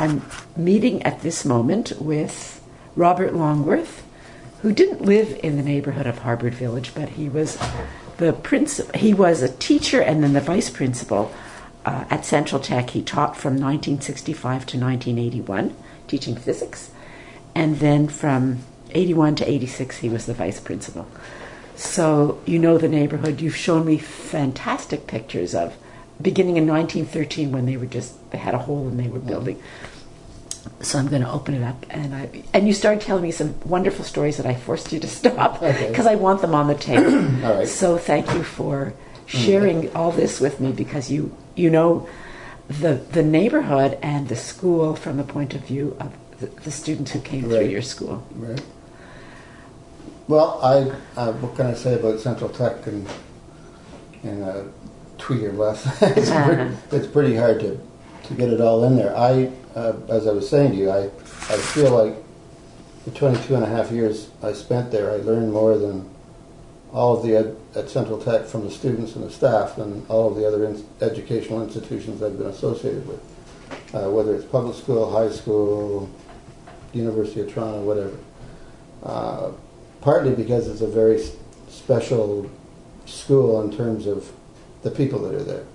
I'm meeting at this moment with Robert Longworth, who didn't live in the neighborhood of Harbour Village, but he was he was a teacher and then the vice principal at Central Tech. He taught from 1965 to 1981, teaching physics, and then from 81 to 86 he was the vice principal. So you know the neighborhood. You've shown me fantastic pictures of beginning in 1913 when they had a hole and they were building. So I'm going to open it up, and you started telling me some wonderful stories that I forced you to stop because I want them on the tape. All right. So thank you for sharing all this with me, because you know the neighborhood and the school from the point of view of the students who came through your school. Right. Well, what can I say about Central Tech in a tweet or less? It's pretty hard to get it all in there. As I was saying to you, I feel like the 22 and a half years I spent there, I learned more than all of the at Central Tech from the students and the staff than all of the other educational institutions I've been associated with, whether it's public school, high school, University of Toronto, whatever. Partly because it's a very special school in terms of the people that are there.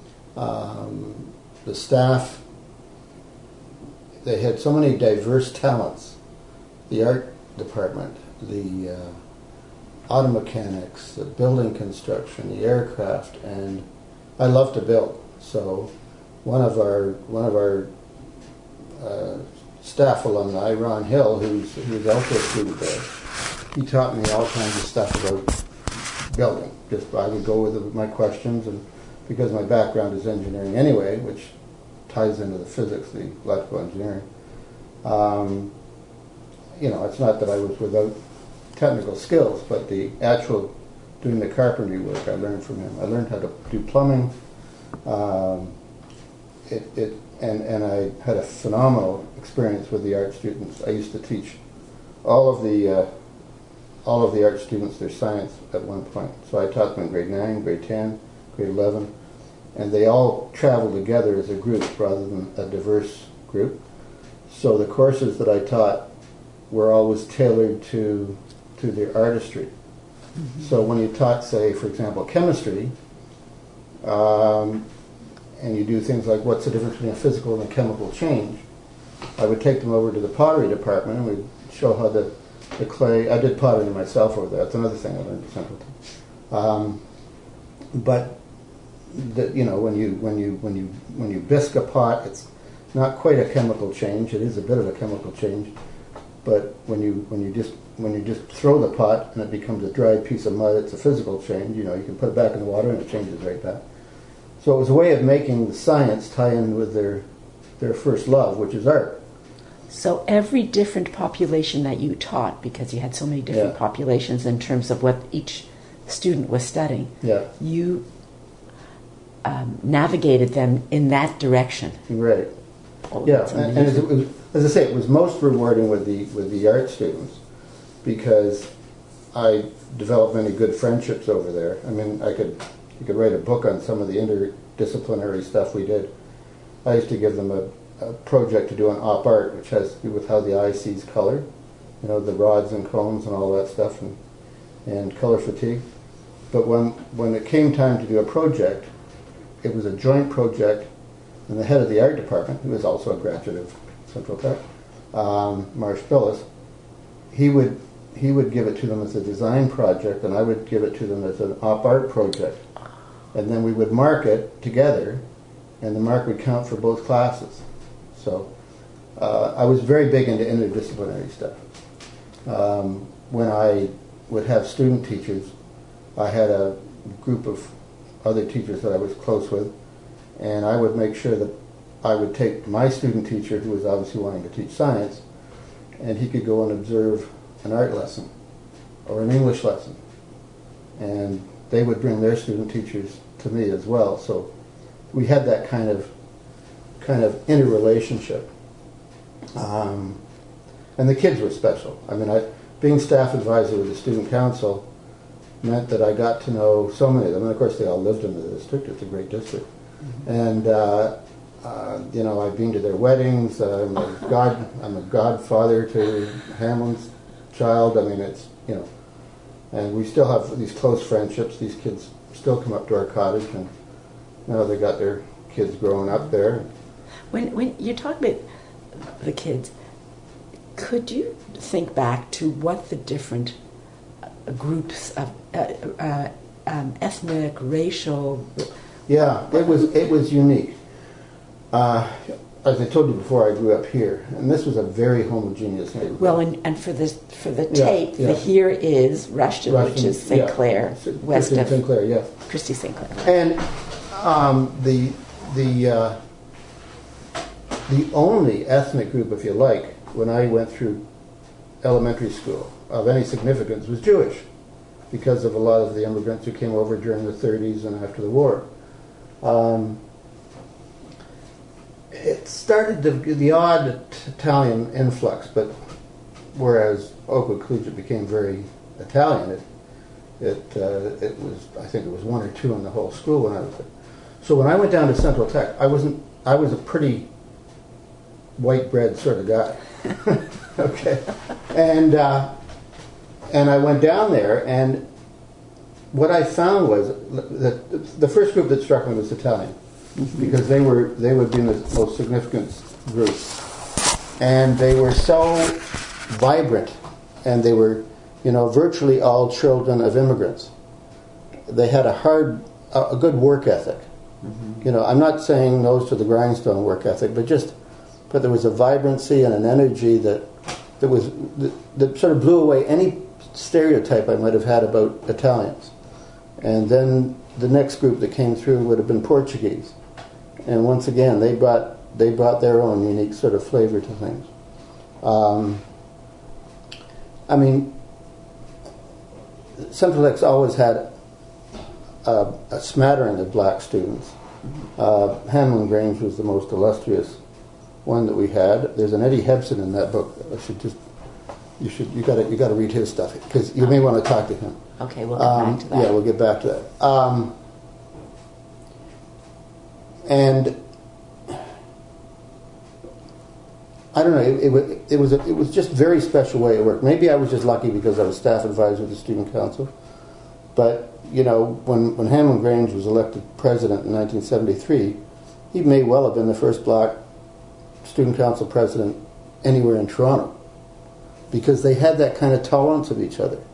The staff, they had so many diverse talents. The art department, the auto mechanics, the building construction, the aircraft, and I love to build. So one of our staff alumni, Ron Hill, who's also a student there, he taught me all kinds of stuff about building. Just I would go with my questions, and because my background is engineering anyway, which ties into the physics, the electrical engineering. It's not that I was without technical skills, but the actual doing the carpentry work I learned from him. I learned how to do plumbing. And I had a phenomenal experience with the art students. I used to teach all of the art students their science at one point. So I taught them in grade 9, grade 10, grade 11, and they all traveled together as a group rather than a diverse group. So the courses that I taught were always tailored to their artistry. Mm-hmm. So when you taught, say, for example, chemistry, and you do things like what's the difference between a physical and a chemical change, I would take them over to the pottery department and we'd show how the clay. I did pottery myself over there. That's another thing I learned at Central Tech. But when you bisque a pot, it's not quite a chemical change. It is a bit of a chemical change. But when you just throw the pot and it becomes a dried piece of mud, it's a physical change. You can put it back in the water and it changes right back. So it was a way of making the science tie in with their first love, which is art. So every different population that you taught, because you had so many different populations in terms of what each student was studying, you navigated them in that direction. Right. And as I say, it was most rewarding with the art students because I developed many good friendships over there. I mean, you could write a book on some of the interdisciplinary stuff we did. I used to give them a project to do on op art, which has to do with how the eye sees color, the rods and cones and all that stuff, and color fatigue. But when it came time to do a project, it was a joint project, and the head of the art department, who is also a graduate of Central Tech, Marsh Billis, he would give it to them as a design project, and I would give it to them as an op art project. And then we would mark it together, and the mark would count for both classes. So I was very big into interdisciplinary stuff. When I would have student teachers, I had a group of other teachers that I was close with, and I would make sure that I would take my student teacher, who was obviously wanting to teach science, and he could go and observe an art lesson or an English lesson. And they would bring their student teachers to me as well. So we had that kind of interrelationship. And the kids were special. I mean, being staff advisor with the student council meant that I got to know so many of them. And of course, they all lived in the district. It's a great district. Mm-hmm. And I've been to their weddings. I'm a godfather to Hamlin's child. I mean, it's, and we still have these close friendships. These kids still come up to our cottage, and they got their kids growing up there. When you talk about the kids, could you think back to what the different groups of ethnic, racial? Yeah, it was unique. As I told you before, I grew up here, and this was a very homogeneous neighborhood. Well, and for the tape, the here is Rushton, which is St. Clair, west of St. Clair, yeah. Christie St. Clair. And the only ethnic group, if you like, when I went through elementary school of any significance was Jewish, because of a lot of the immigrants who came over during the 30s and after the war. It started the odd Italian influx, but whereas Oakwood Collegiate became very Italian, it was, I think it was one or two in the whole school when I was there. So when I went down to Central Tech, I was a pretty white bread sort of guy. Okay, and I went down there, and what I found was that the first group that struck me was Italian, because they would be the most significant group, and they were so vibrant, and they were, virtually all children of immigrants. They had a good work ethic. Mm-hmm. I'm not saying nose to the grindstone work ethic, but there was a vibrancy and an energy that sort of blew away any stereotype I might have had about Italians. And then the next group that came through would have been Portuguese. And once again, they brought their own unique sort of flavor to things. Central Tech's always had a smattering of black students. Hamlin Grange was the most illustrious one that we had. There's an Eddie Hebson in that book. You got to read his stuff, because you may want to talk to him. Okay, we'll get back to that. Yeah, we'll get back to that. And I don't know. It was just a very special way it worked. Maybe I was just lucky because I was staff advisor of the student council. But when Hamlin Grange was elected president in 1973, he may well have been the first black student council president anywhere in Toronto, because they had that kind of tolerance of each other.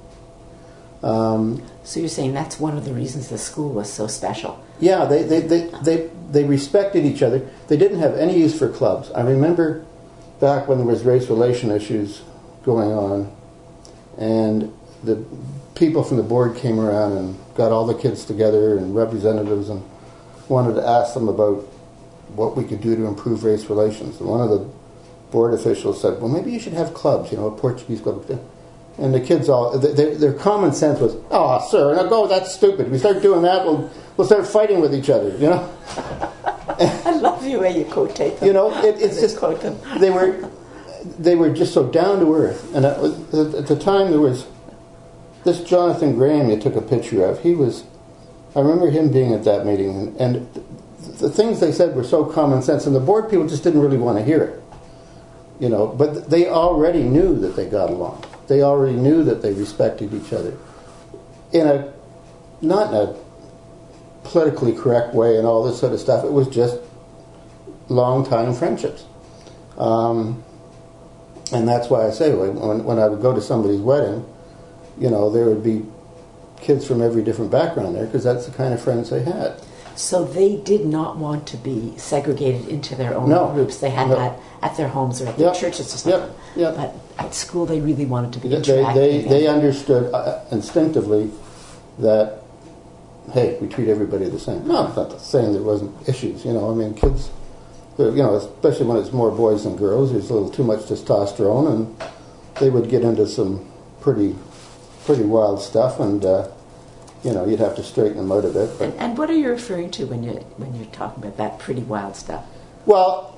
So you're saying that's one of the reasons the school was so special? Yeah, they respected each other. They didn't have any use for clubs. I remember back when there was race relation issues going on, and the people from the board came around and got all the kids together and representatives and wanted to ask them about what we could do to improve race relations. And one of the board officials said, well, maybe you should have clubs, a Portuguese club. And the kids their common sense was, oh, sir, now go, that's stupid. If we start doing that, we'll start fighting with each other, I love the way you quotate them. It's just, quote them. They were just so down to earth. And at the time there was this Jonathan Graham you took a picture of. I remember him being at that meeting, and the things they said were so common sense, and the board people just didn't really want to hear it. But they already knew that they got along. They already knew that they respected each other. Not in a politically correct way and all this sort of stuff. It was just long-time friendships. And that's why I say, when I would go to somebody's wedding, there would be kids from every different background there, because that's the kind of friends they had. So they did not want to be segregated into their own groups. They had that at their homes or at their churches or something. But at school, they really wanted to be interactive. They understood instinctively that, hey, we treat everybody the same. No, it's not saying there wasn't issues. Kids, especially when it's more boys than girls, there's a little too much testosterone, and they would get into some pretty wild stuff, and you'd have to straighten them out a bit. But. And what are you referring to when you're talking about that pretty wild stuff? Well,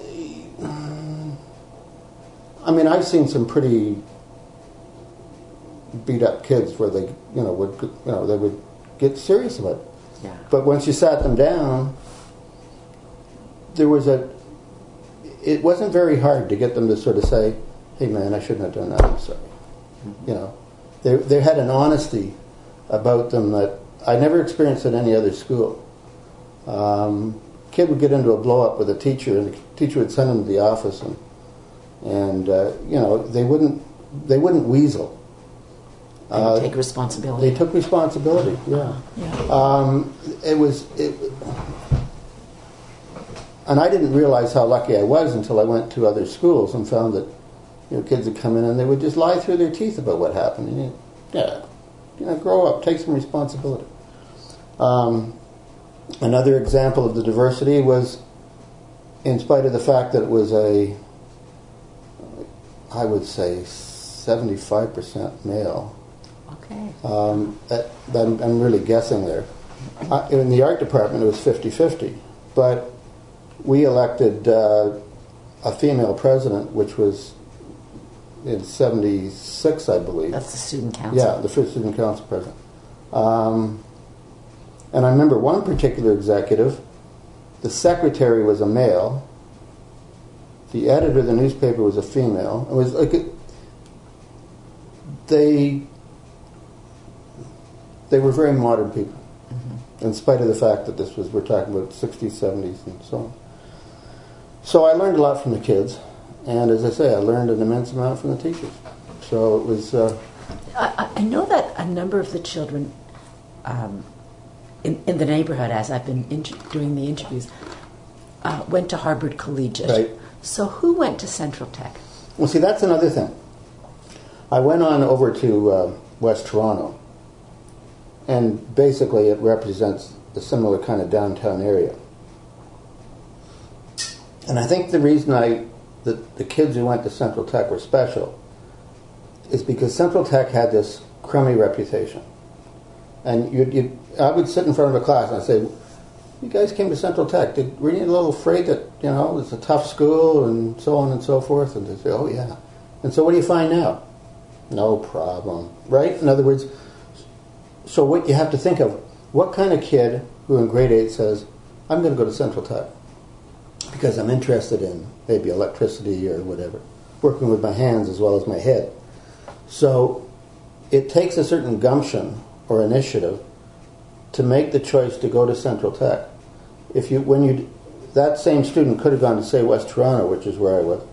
I've seen some pretty beat up kids where they would get serious about it. Yeah. But once you sat them down, there was it wasn't very hard to get them to sort of say, "Hey, man, I shouldn't have done that. I'm sorry." You know, they had an honesty about them that I never experienced at any other school. Kid would get into a blow up with a teacher, and the teacher would send him to the office, and you know, they wouldn't weasel. They take responsibility. They took responsibility. Yeah. And I didn't realize how lucky I was until I went to other schools and found that, you know, kids would come in and they would just lie through their teeth about what happened. And grow up, take some responsibility. Another example of the diversity was, in spite of the fact that it was I would say 75% male. Okay. I'm really guessing there. In the art department, it was 50-50, but we elected a female president, which was in 76, I believe. That's the student council. Yeah, the first student council president. And I remember one particular executive, the secretary was a male, the editor of the newspaper was a female. It was like they were very modern people, in spite of the fact that we're talking about 60s, 70s, and so on. So I learned a lot from the kids, and as I say, I learned an immense amount from the teachers. So it was... I know that a number of the children in the neighborhood, as I've been doing the interviews, went to Harvard Collegiate. Right. So who went to Central Tech? Well, see, that's another thing. I went on over to West Toronto, and basically it represents a similar kind of downtown area. And I think the reason the kids who went to Central Tech were special is because Central Tech had this crummy reputation. And I would sit in front of a class and I'd say, "You guys came to Central Tech. Were you a little afraid that, you know, it's a tough school and so on and so forth?" And they'd say, "Oh, yeah." And so what do you find now? No problem. Right? In other words, so what you have to think of, what kind of kid who in grade 8 says, "I'm going to go to Central Tech because I'm interested in maybe electricity or whatever, working with my hands as well as my head." So it takes a certain gumption or initiative to make the choice to go to Central Tech. That same student could have gone to, say, West Toronto, which is where I was,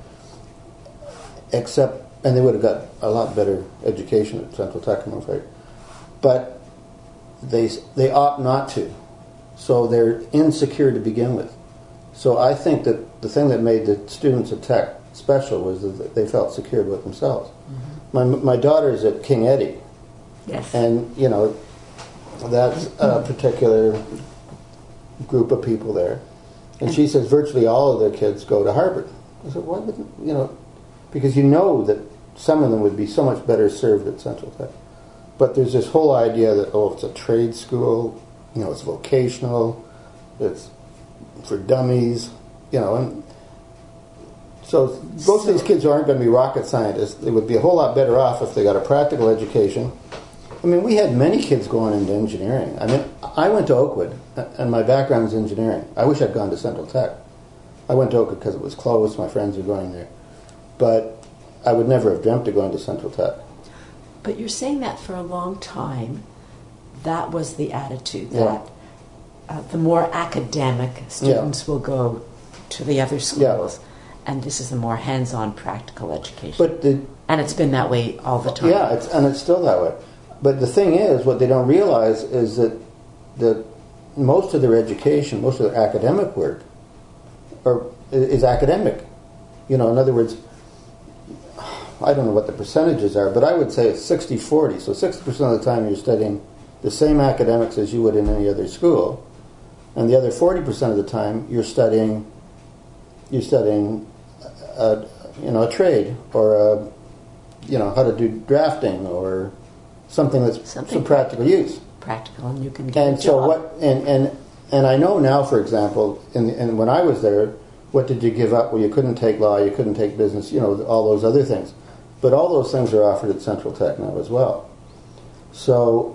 and they would have got a lot better education at Central Tech, I'm afraid. But they ought not to. So they're insecure to begin with. So I think that the thing that made the students at Tech special was that they felt secure with themselves. Mm-hmm. My daughter's at King Eddie. Yes. And, you know, that's a particular group of people there. And she says virtually all of their kids go to Harvard. I said, why wouldn't, you know, because you know that some of them would be so much better served at Central Tech. But there's this whole idea that, oh, it's a trade school, you know, it's vocational, it's for dummies, you know, and so most of these kids aren't going to be rocket scientists. They would be a whole lot better off if they got a practical education. I mean, we had many kids going into engineering. I mean, I went to Oakwood, and my background is engineering. I wish I'd gone to Central Tech. I went to Oakwood because it was close, my friends were going there. But I would never have dreamt of going to Central Tech. But you're saying that for a long time, that was the attitude, that the more academic students will go to the other schools, and this is a more hands-on practical education. And it's been that way all the time. Yeah, it's still that way. But the thing is, what they don't realize is that most of their education, most of their academic work, is academic. You know, in other words, I don't know what the percentages are, but I would say it's 60-40. So 60% of the time you're studying the same academics as you would in any other school, and the other 40% of the time you're studying a trade or how to do drafting or something that's some practical use. Practical, and you can get and a so job. what? And I know now, for example, and when I was there, what did you give up? Well, you couldn't take law, you couldn't take business, you know, all those other things. But all those things are offered at Central Tech now as well. So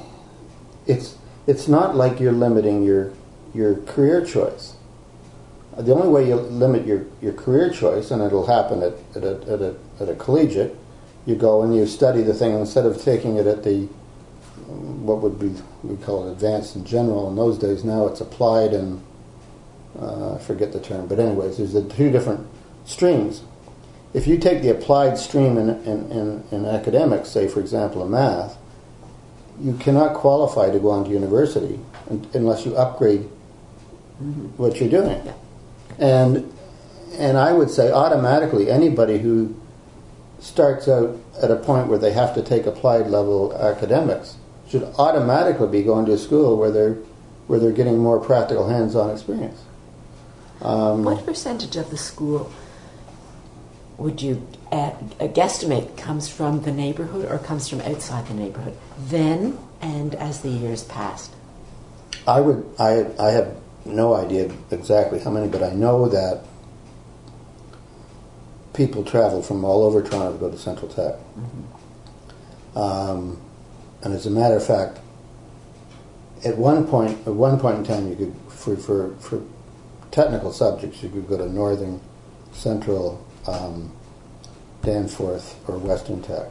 it's not like you're limiting your career choice. the only way you limit your career choice, and it'll happen at a collegiate, you go and you study the thing, instead of taking it at the, what would be, we call it advanced and general in those days. Now it's applied and I forget the term, but anyways, there's the two different streams. If you take the applied stream in academics, say for example in math, you cannot qualify to go on to university unless you upgrade what you're doing. Yeah. And I would say automatically anybody who starts out at a point where they have to take applied level academics should automatically be going to a school where they're getting more practical hands-on experience. What percentage of the school would you guesstimate comes from the neighborhood or comes from outside the neighborhood then and as the years passed? I have no idea exactly how many, but I know that people travel from all over Toronto to go to Central Tech. Mm-hmm. And as a matter of fact, at one point in time, you could, for technical subjects, you could go to Northern, Central, Danforth, or Western Tech.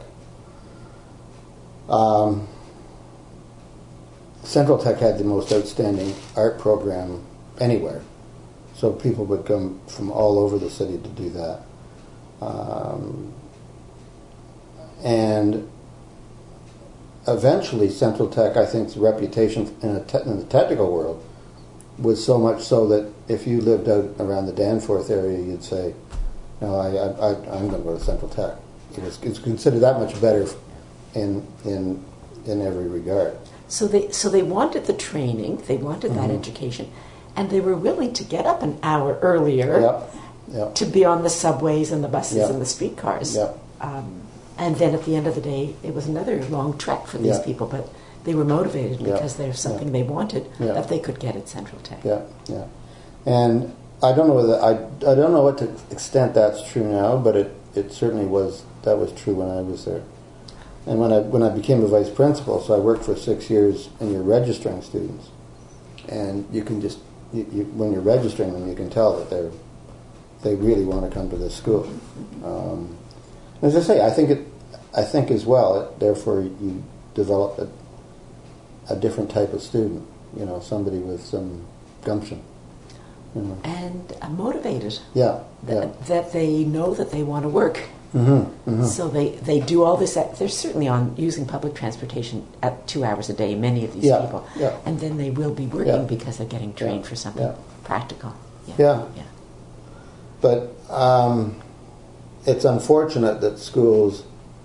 Central Tech had the most outstanding art program anywhere, so people would come from all over the city to do that. And eventually Central Tech, I think's reputation in the technical world was so much so that if you lived out around the Danforth area, you'd say, no, I'm going to go to Central Tech. It's considered that much better in every regard. So they wanted the training, they wanted that education, and they were willing to get up an hour earlier to be on the subways and the buses and the streetcars. And then at the end of the day, it was another long trek for these people, but they were motivated because there's something they wanted that they could get at Central Tech. And I don't know what to extent that's true now, but it certainly was true when I was there. And when I became a vice principal, so I worked for 6 years, and you're registering students, and you can just when you're registering them, you can tell that they really want to come to this school. As I say, I think as well. Therefore, you develop a different type of student. Somebody with some gumption. And motivated. That they know that they want to work. So they do all this. They're certainly on using public transportation at 2 hours a day, many of these people. And then they will be working because they're getting trained for something practical. But it's unfortunate that schools,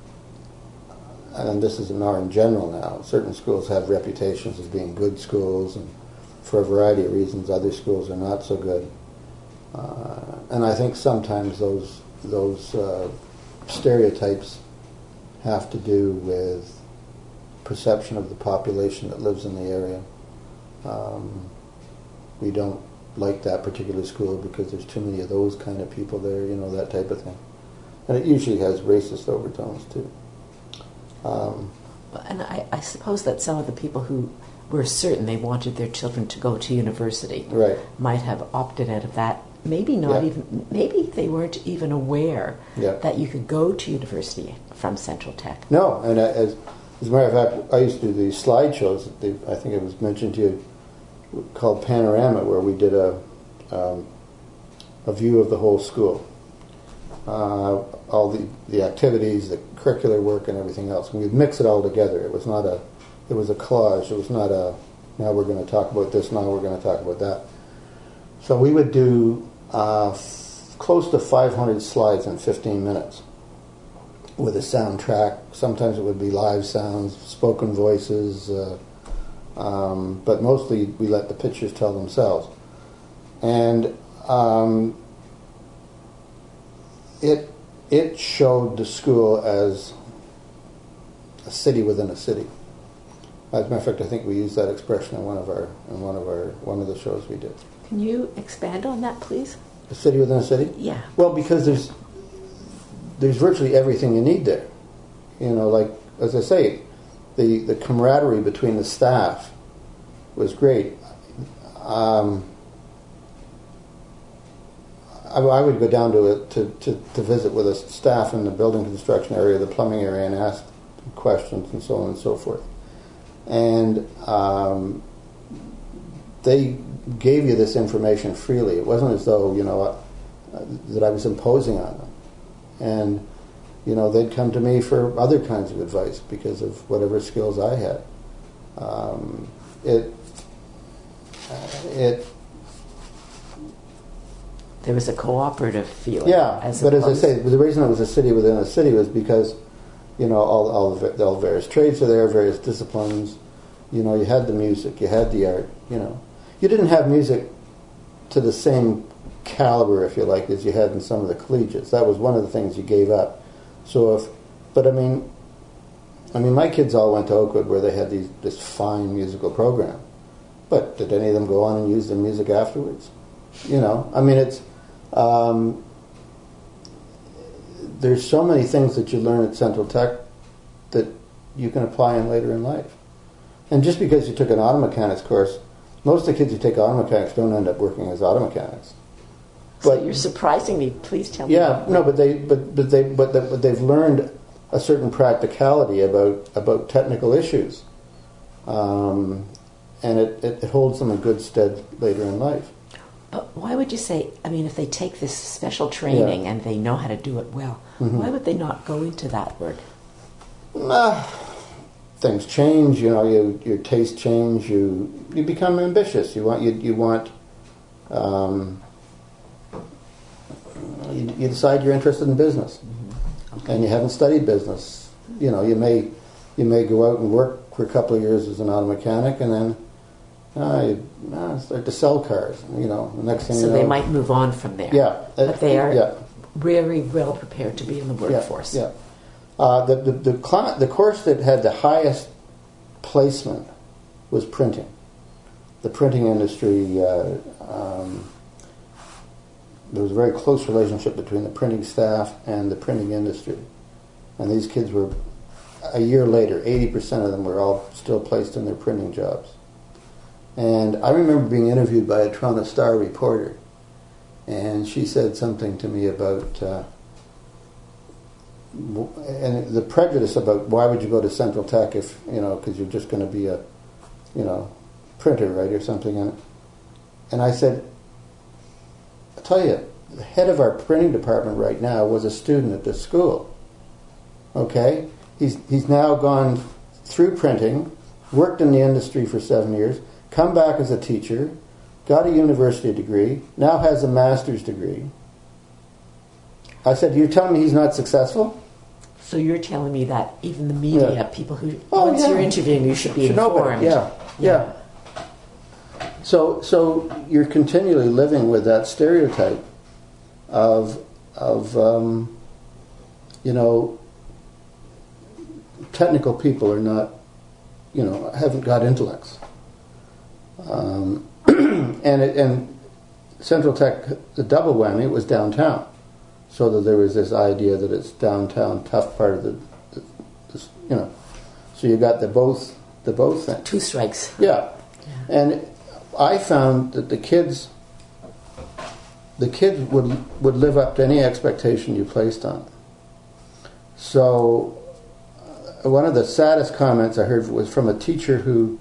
and this is more in general now, certain schools have reputations as being good schools, and for a variety of reasons other schools are not so good. And I think sometimes those stereotypes have to do with perception of the population that lives in the area. We don't like that particular school because there's too many of those kind of people there, that type of thing. And it usually has racist overtones too. And I suppose that some of the people who were certain they wanted their children to go to university might have opted out of that. Maybe not even. Maybe they weren't even aware that you could go to university from Central Tech. No, and as a matter of fact, I used to do these slideshows. I think it was mentioned to you, called Panorama, where we did a view of the whole school, all the activities, the curricular work, and everything else. And we'd mix it all together. It was not a. It was a collage. It was not a. Now we're going to talk about this. Now we're going to talk about that. So we would do close to 500 slides in 15 minutes with a soundtrack. Sometimes it would be live sounds, spoken voices, but mostly we let the pictures tell themselves. And it showed the school as a city within a city. As a matter of fact, I think we used that expression in one of the shows we did. Can you expand on that, please? A city within a city? Yeah. Well, because there's virtually everything you need there. Like, as I say, the camaraderie between the staff was great. I would go down to visit with a staff in the building construction area, the plumbing area, and ask questions and so on and so forth. And they gave you this information freely. It wasn't as though, that I was imposing on them. And, they'd come to me for other kinds of advice because of whatever skills I had. There was a cooperative feeling. Yeah, but as I say, the reason it was a city within a city was because, all the various trades are there, various disciplines. You had the music, you had the art. You didn't have music to the same caliber, if you like, as you had in some of the collegiates. That was one of the things you gave up. My kids all went to Oakwood where they had this fine musical program. But did any of them go on and use their music afterwards? It's there's so many things that you learn at Central Tech that you can apply in later in life. And just because you took an auto mechanics course, most of the kids who take auto mechanics don't end up working as auto mechanics. So you're surprising me. Please tell me. Yeah, no, but they've learned a certain practicality about technical issues, and it holds them in good stead later in life. But why would you say? If they take this special training and they know how to do it well, why would they not go into that work? Things change. Your tastes change. You become ambitious. You decide you're interested in business, and you haven't studied business. You may go out and work for a couple of years as an auto mechanic, and then you start to sell cars. The next thing. So they might move on from there. Yeah, but they are very well prepared to be in the workforce. Yeah. The course that had the highest placement was printing. The printing industry. There was a very close relationship between the printing staff and the printing industry. And these kids were, a year later, 80% of them were all still placed in their printing jobs. And I remember being interviewed by a Toronto Star reporter, and she said something to me about, and the prejudice about why would you go to Central Tech if, because you're just going to be a, printer, right, or something. And I said, I'll tell you, the head of our printing department right now was a student at this school. Okay? He's now gone through printing, worked in the industry for 7 years, come back as a teacher, got a university degree, now has a master's degree. I said, you're telling me he's not successful? So you're telling me that even the media, people who, once you're interviewing, you should be informed. Yeah. So you're continually living with that stereotype of technical people are not, haven't got intellects. And Central Tech, the double whammy, was downtown. So that there was this idea that it's downtown, tough part of the So you got the both things. Two strikes. Yeah. And I found that the kids would live up to any expectation you placed on them. So one of the saddest comments I heard was from a teacher who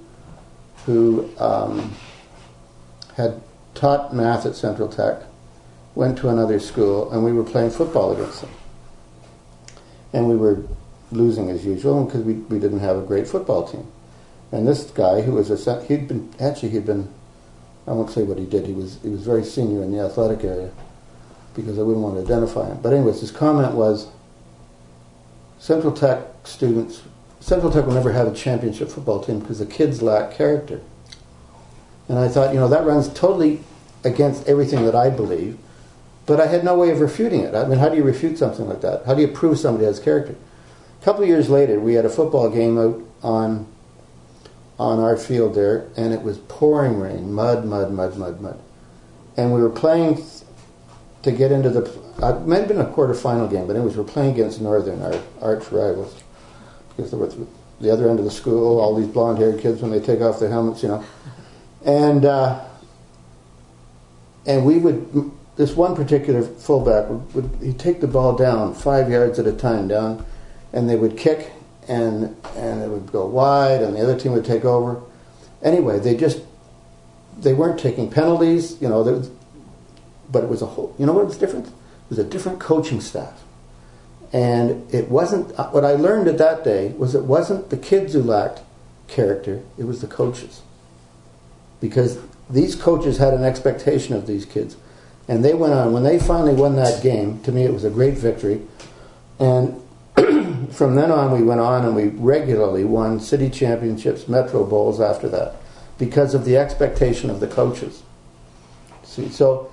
had taught math at Central Tech, went to another school, and we were playing football against them. And we were losing as usual because we didn't have a great football team. And this guy who was he'd been I won't say what he did. He was very senior in the athletic area because I wouldn't want to identify him. But anyways, his comment was, Central Tech will never have a championship football team because the kids lack character. And I thought, that runs totally against everything that I believe, but I had no way of refuting it. I mean, how do you refute something like that? How do you prove somebody has character? A couple of years later, we had a football game out on our field there, and it was pouring rain, mud. And we were playing to get into it might have been a quarterfinal game, but anyways, we're playing against Northern, our arch rivals, because they were the other end of the school, all these blonde-haired kids when they take off their helmets, And we would this one particular fullback he'd take the ball down 5 yards at a time down, and they would kick, and it would go wide, and the other team would take over. Anyway, they weren't taking penalties, but it was a whole. You know what was different? It was a different coaching staff, and it wasn't. What I learned at that day was it wasn't the kids who lacked character; it was the coaches, because these coaches had an expectation of these kids, and they went on. When they finally won that game, to me it was a great victory, and from then on we went on and we regularly won city championships, Metro Bowls after that, because of the expectation of the coaches. See, so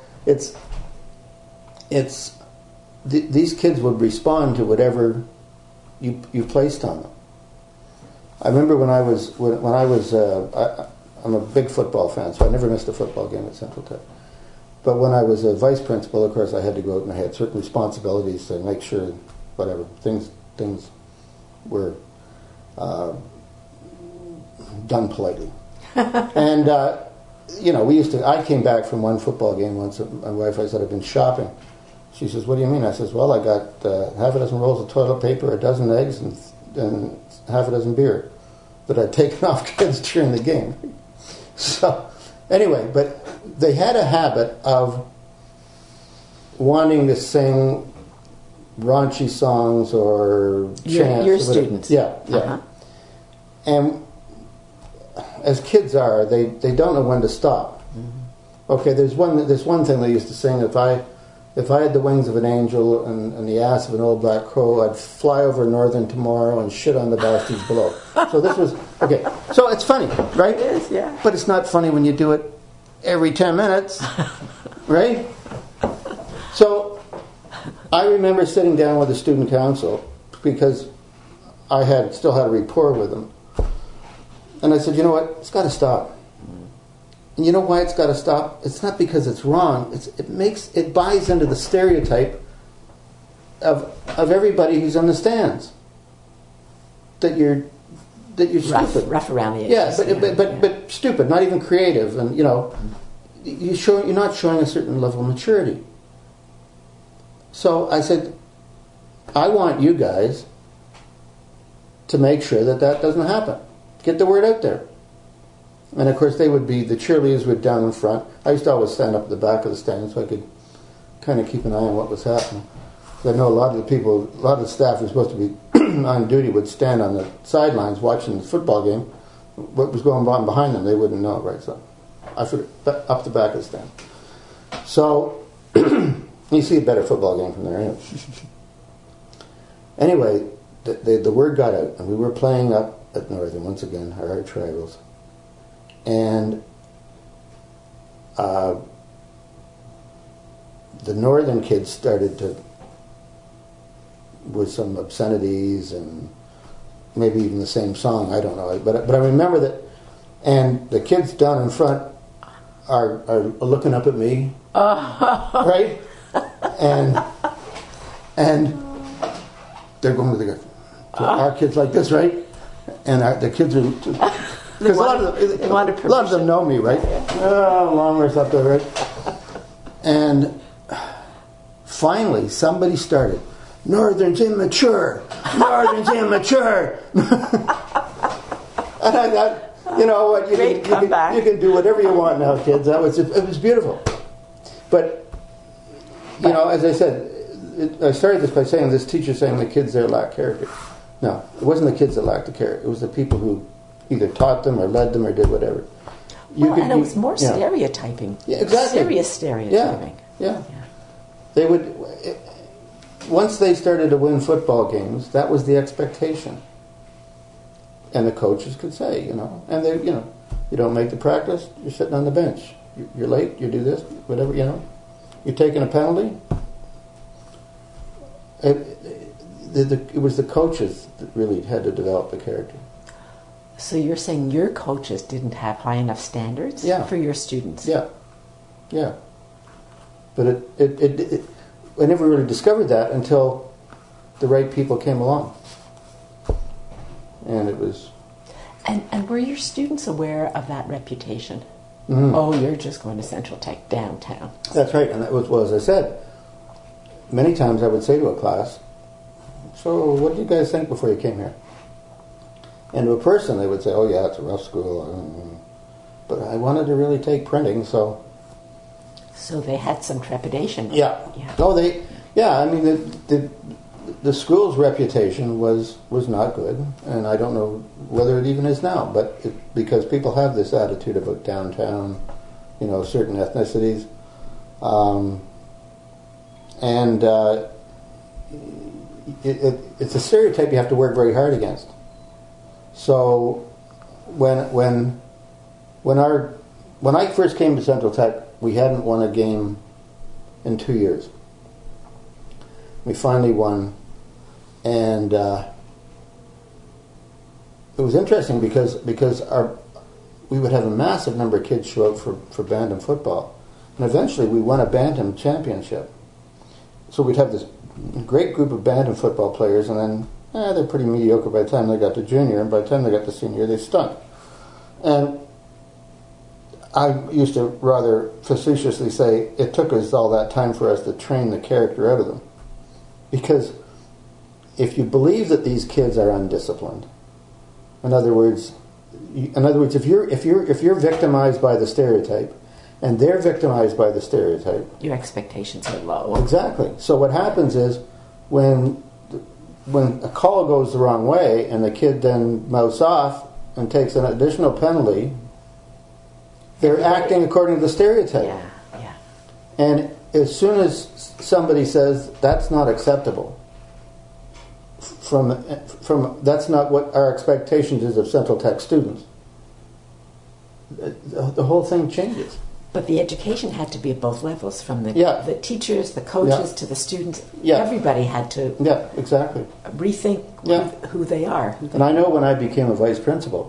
these kids would respond to whatever you placed on them. I remember when I'm a big football fan, so I never missed a football game at Central Tech. But when I was a vice principal, of course, I had to go out and I had certain responsibilities to make sure whatever things were done politely. And I came back from one football game once. My wife, I said, I've been shopping. She says, what do you mean? I says, well, I got half a dozen rolls of toilet paper, a dozen eggs, and half a dozen beer that I'd taken off kids during the game. So, anyway, but they had a habit of wanting to sing raunchy songs or chants. Your students. Yeah. Uh-huh. And as kids are, they don't know when to stop. Mm-hmm. Okay, there's one thing they used to sing. If I had the wings of an angel and the ass of an old black crow, I'd fly over northern tomorrow and shit on the bastards below. So this was okay. So it's funny, right? It is, yeah. But it's not funny when you do it every 10 minutes, right? So I remember sitting down with the student council because I still had a rapport with them. And I said, you know what? It's got to stop. And you know why it's got to stop? It's not because it's wrong. It buys into the stereotype of everybody who's on the stands. That you're stupid. Rough around the edges. But stupid, not even creative, and you're not showing a certain level of maturity. So I said, I want you guys to make sure that doesn't happen. Get the word out there. And of course the cheerleaders would down in front. I used to always stand up at the back of the stand so I could kind of keep an eye on what was happening. I know a lot of the staff who were supposed to be on duty would stand on the sidelines watching the football game. What was going on behind them, they wouldn't know, right? So I figured up the back of the stand. So you see a better football game from there. Anyway, the word got out, and we were playing up at Northern once again, our arch rivals. And the Northern kids started with some obscenities and maybe even the same song, I don't know. But I remember that, and the kids down in front are looking up at me, right? And they're going to our kids like this, right? And the kids are... Because a lot of them know me, right? Oh, Longworth's up there, right? And finally, somebody started, Northern's immature! Northern's immature! And I thought, you know what, you can do whatever you want now, kids. It was beautiful. But, as I said, I started this by saying this teacher saying the kids there lack character. No, it wasn't the kids that lacked the character. It was the people who either taught them or led them or did whatever. It was more stereotyping. Yeah, exactly. Serious stereotyping. Yeah. They would... Once they started to win football games, that was the expectation. And the coaches could say, and they, you don't make the practice, you're sitting on the bench. You're late, you do this, whatever, You're taking a penalty. It was the coaches that really had to develop the character. So you're saying your coaches didn't have high enough standards for your students? Yeah. But I never really discovered that until the right people came along. And it was... And were your students aware of that reputation? Oh, you're just going to Central Tech downtown. That's right, and that was, well, as I said, many times I would say to a class, so what did you guys think before you came here? And to a person, they would say, oh yeah, it's a rough school. But I wanted to really take printing, so... So they had some trepidation. Yeah. Oh, I mean, the school's reputation was not good, and I don't know whether it even is now, but because people have this attitude about downtown, certain ethnicities, and it's a stereotype you have to work very hard against. So when I first came to Central Tech, we hadn't won a game in 2 years. We finally won, and it was interesting because we would have a massive number of kids show up for Bantam football, and eventually we won a Bantam championship. So we'd have this great group of Bantam football players, and then they're pretty mediocre by the time they got to junior, and by the time they got to senior, they stunk. And I used to rather facetiously say it took us all that time for us to train the character out of them. Because if you believe that these kids are undisciplined, in other words, if you're victimized by the stereotype, and they're victimized by the stereotype, your expectations are low. Exactly. So what happens is when a call goes the wrong way, and the kid then mouths off and takes an additional penalty, they're acting according to the stereotype. Yeah. And as soon as somebody says that's not acceptable, from that's not what our expectations is of Central Tech students, the whole thing changes. But the education had to be at both levels, from the teachers, the coaches, to the students. Yeah. Everybody had to exactly rethink who they are. And I know when I became a vice principal,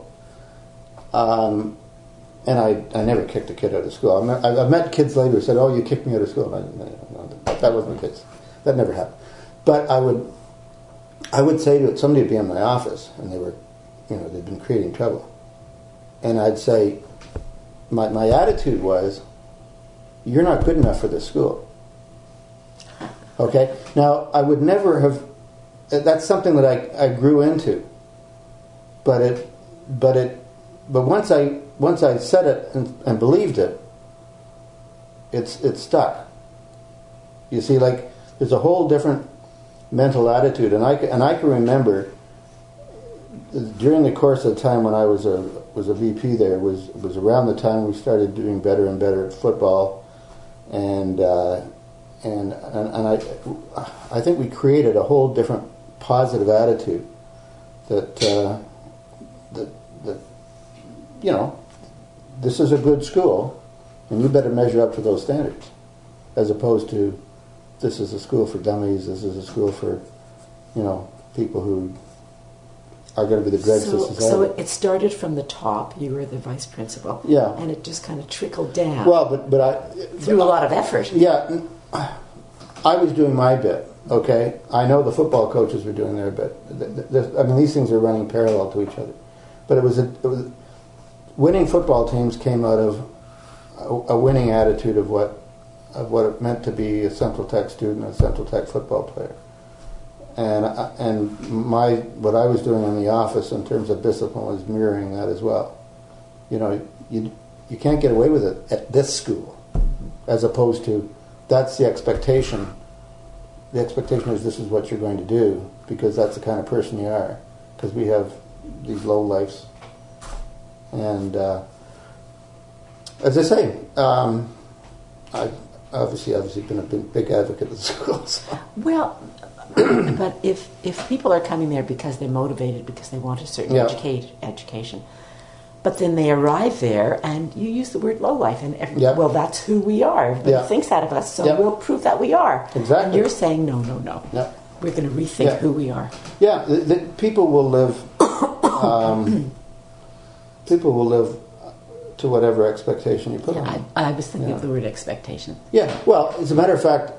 and I never kicked a kid out of school. I've met kids later who said, "Oh, you kicked me out of school." No, that wasn't the case. That never happened. But I would say to somebody would be in my office, and they were, they'd been creating trouble, and I'd say, my attitude was, "You're not good enough for this school." Okay. Now I would never have. That's something that I grew into. But once I said it and believed it, it stuck. You see, like, there's a whole different mental attitude, and I can remember during the course of the time when I was a VP there, was around the time we started doing better and better at football, and I think we created a whole different positive attitude that this is a good school, and you better measure up to those standards, as opposed to this is a school for dummies, this is a school for, people who are going to be the dregs of society. So it started from the top. You were the vice principal. Yeah. And it just kind of trickled down. Well, but through a lot of effort. Yeah. I was doing my bit, okay? I know the football coaches were doing their bit. These things are running parallel to each other. But it was winning football teams came out of a winning attitude of what it meant to be a Central Tech student, a Central Tech football player. And what I was doing in the office in terms of discipline was mirroring that as well. You can't get away with it at this school, as opposed to that's the expectation. The expectation is this is what you're going to do because that's the kind of person you are. Because we have these low lifes, and as I say, I've obviously been a big advocate of the schools. Well. But if people are coming there because they're motivated, because they want a certain education, but then they arrive there and you use the word lowlife, and well, that's who we are. Everybody thinks that of us, so we'll prove that we are. Exactly. And you're saying, no. Yeah. We're going to rethink who we are. Yeah, people will live. People will live to whatever expectation you put on them. I was thinking of the word expectation. Yeah. Well, as a matter of fact,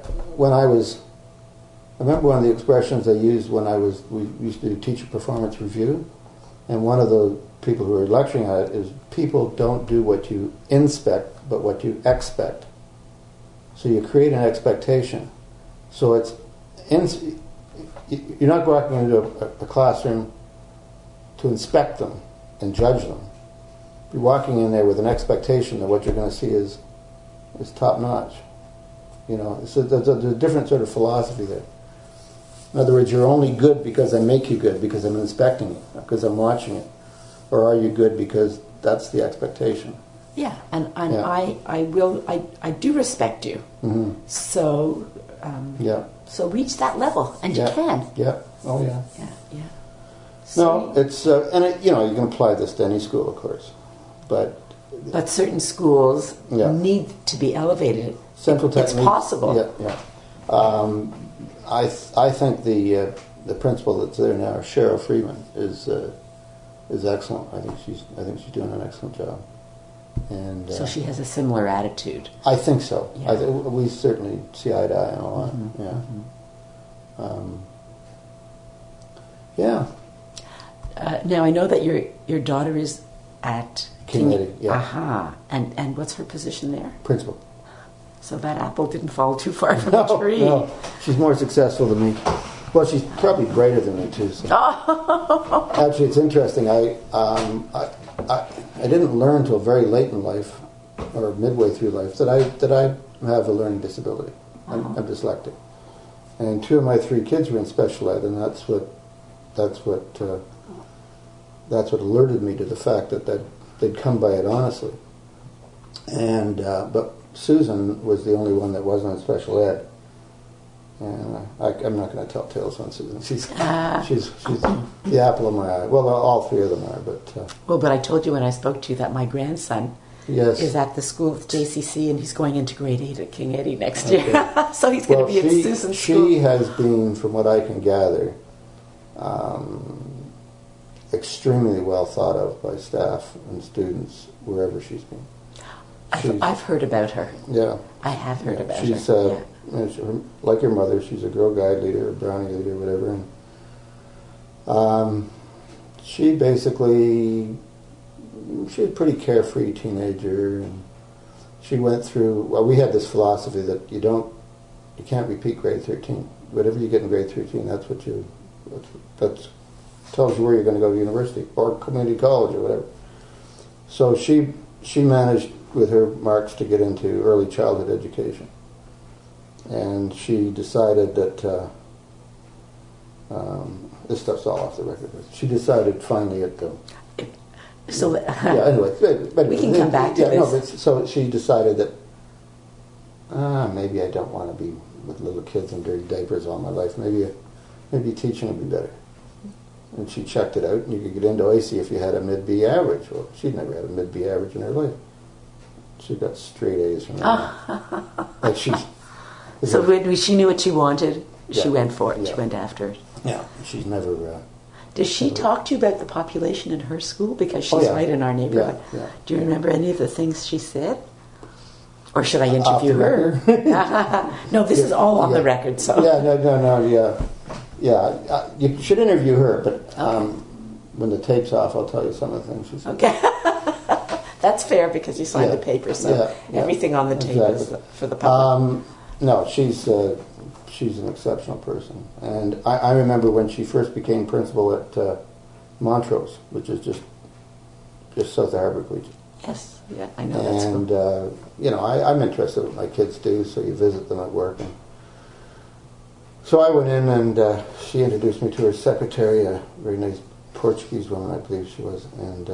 I remember one of the expressions I used when we used to do teacher performance review, And one of the people who are lecturing on it is people don't do what you inspect, but what you expect. So you create an expectation. So you're not walking into a classroom to inspect them and judge them. You're walking in there with an expectation that what you're going to see is top notch. So there's a different sort of philosophy there. In other words, you're only good because I make you good, because I'm inspecting it, because I'm watching it. Or are you good because that's the expectation? Yeah, and I do respect you. Mm-hmm. So so reach that level, and you can. Yeah. Oh yeah. Yeah. So, no, it's you can apply this to any school, of course, but certain schools need to be elevated. Central technique. It's possible. Yeah. I think the principal that's there now, Cheryl Freeman, is excellent. I think she's doing an excellent job. And so she has a similar attitude. I think so. Yeah. We certainly see eye to eye on a lot. Mm-hmm. Yeah. Now I know that your daughter is at King Eddie. Yeah. Aha. And what's her position there? Principal. So that apple didn't fall too far from the tree. No, she's more successful than me. Well, she's probably brighter than me too. So. Actually, it's interesting. I didn't learn until very late in life, or midway through life, that I have a learning disability. I'm dyslexic, and 2 of my 3 kids were in special ed, and that's what alerted me to the fact that they'd come by it honestly. And but Susan was the only one that wasn't in special ed. And I'm not going to tell tales on Susan. She's the apple of my eye. Well, all 3 of them are, but... but I told you when I spoke to you that my grandson is at the school with JCC, and he's going into grade 8 at King Eddie next year. So he's going to be at Susan's school. She has been, from what I can gather, extremely well thought of by staff and students wherever she's been. I've heard about her. Yeah. I have heard about she's, her. like your mother, she's a Girl Guide leader, a Brownie leader, whatever. And she basically, she was a pretty carefree teenager, and she went through. Well, we had this philosophy that you can't repeat grade 13. Whatever you get in grade 13, that tells you where you're going to go to university or community college or whatever. So she managed with her marks to get into early childhood education. And she decided that, this stuff's all off the record, but she decided finally at the... So, anyway. We can come back to this. So she decided that, maybe I don't want to be with little kids in dirty diapers all my life. Maybe teaching would be better. And she checked it out, and you could get into OASI if you had a mid-B average. Well, she'd never had a mid-B average in her life. She got straight A's from that. So when she knew what she wanted, she went for it. Yeah. She went after it. Yeah, she's never... Does she talk to you about the population in her school? Because she's right in our neighborhood. Yeah. Do you remember any of the things she said? Or should I interview her? No, this is all on the record. So. You should interview her, but when the tape's off, I'll tell you some of the things she said. Okay. That's fair because you signed the paper, so everything on the tape is for the public. No, she's an exceptional person. And I remember when she first became principal at Montrose, which is just south of Harbour Collegiate. Yes, yeah, I know that's and, I'm interested in what my kids do, so you visit them at work. And so I went in, and she introduced me to her secretary, a very nice Portuguese woman, I believe she was. And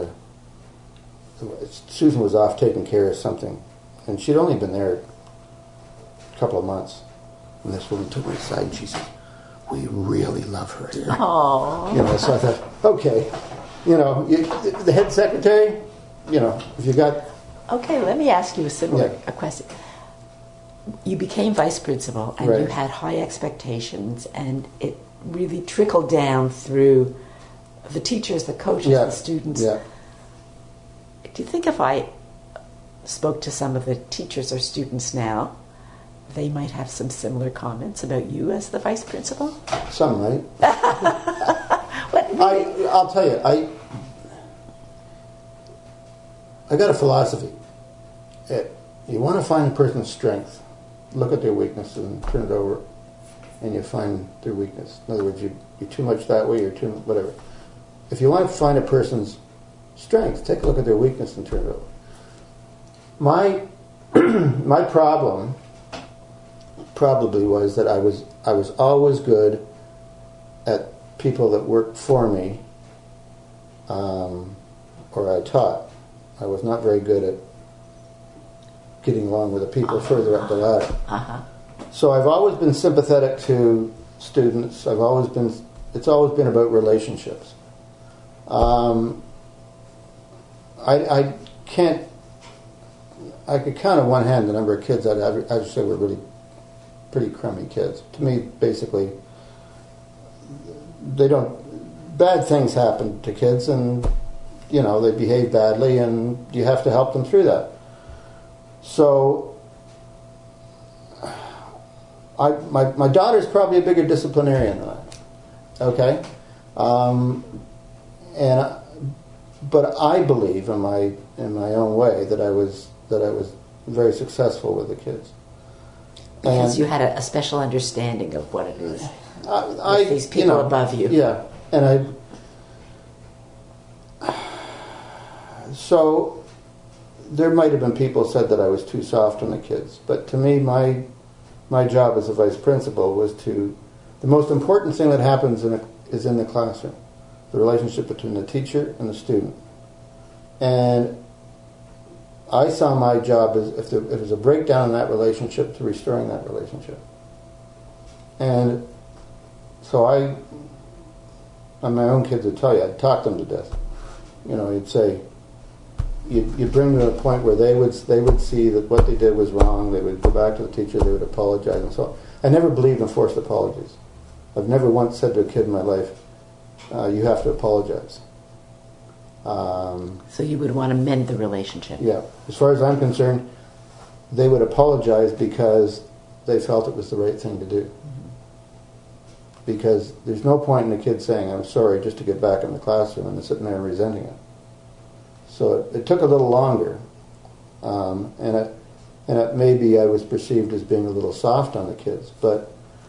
Susan was off taking care of something, and she'd only been there a couple of months. And this woman took me aside, and she said, "We really love her here." Aww. So I thought, okay, the head secretary, if you got... Okay, let me ask you a question. You became vice principal, and you had high expectations, and it really trickled down through the teachers, the coaches, the students. Yeah. Do you think if I spoke to some of the teachers or students now, they might have some similar comments about you as the vice principal? Some might. I'll tell you, I got a philosophy. You want to find a person's strength, look at their weakness and turn it over, and you find their weakness. In other words, you're too much that way, you're too whatever. If you want to find a person's strength, take a look at their weakness and turn it over. My problem probably was that I was always good at people that worked for me, or I taught. I was not very good at getting along with the people further up the ladder. So I've always been sympathetic to students. It's always been about relationships. I could count on one hand the number of kids I'd say were really pretty crummy kids. To me, basically, bad things happen to kids, and they behave badly, and you have to help them through that. So, my daughter's probably a bigger disciplinarian than I am. Okay, but I believe in my own way that I was very successful with the kids. Because you had a special understanding of what it is. With these people above you. Yeah, and so there might have been people said that I was too soft on the kids, but to me, my job as a vice principal was the most important thing that happens is in the classroom, the relationship between the teacher and the student. And I saw my job as if there's a breakdown in that relationship, to restoring that relationship. And so and my own kids would tell you, I'd talk them to death. You'd say, you'd bring them to a point where they would see that what they did was wrong. They would go back to the teacher, they would apologize, and so on. I never believed in forced apologies. I've never once said to a kid in my life, you have to apologize. So you would want to mend the relationship. Yeah. As far as I'm concerned, they would apologize because they felt it was the right thing to do. Because there's no point in a kid saying, I'm sorry, just to get back in the classroom and sitting there resenting it. So it took a little longer. And maybe I was perceived as being a little soft on the kids. But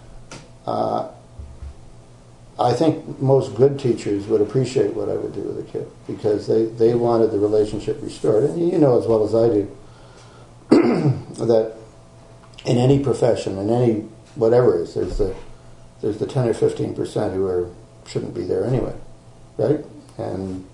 I think most good teachers would appreciate what I would do with a kid, because they wanted the relationship restored. And you know as well as I do that in any profession, in any whatever it is, there's the 10 or 15% who shouldn't be there anyway, right? And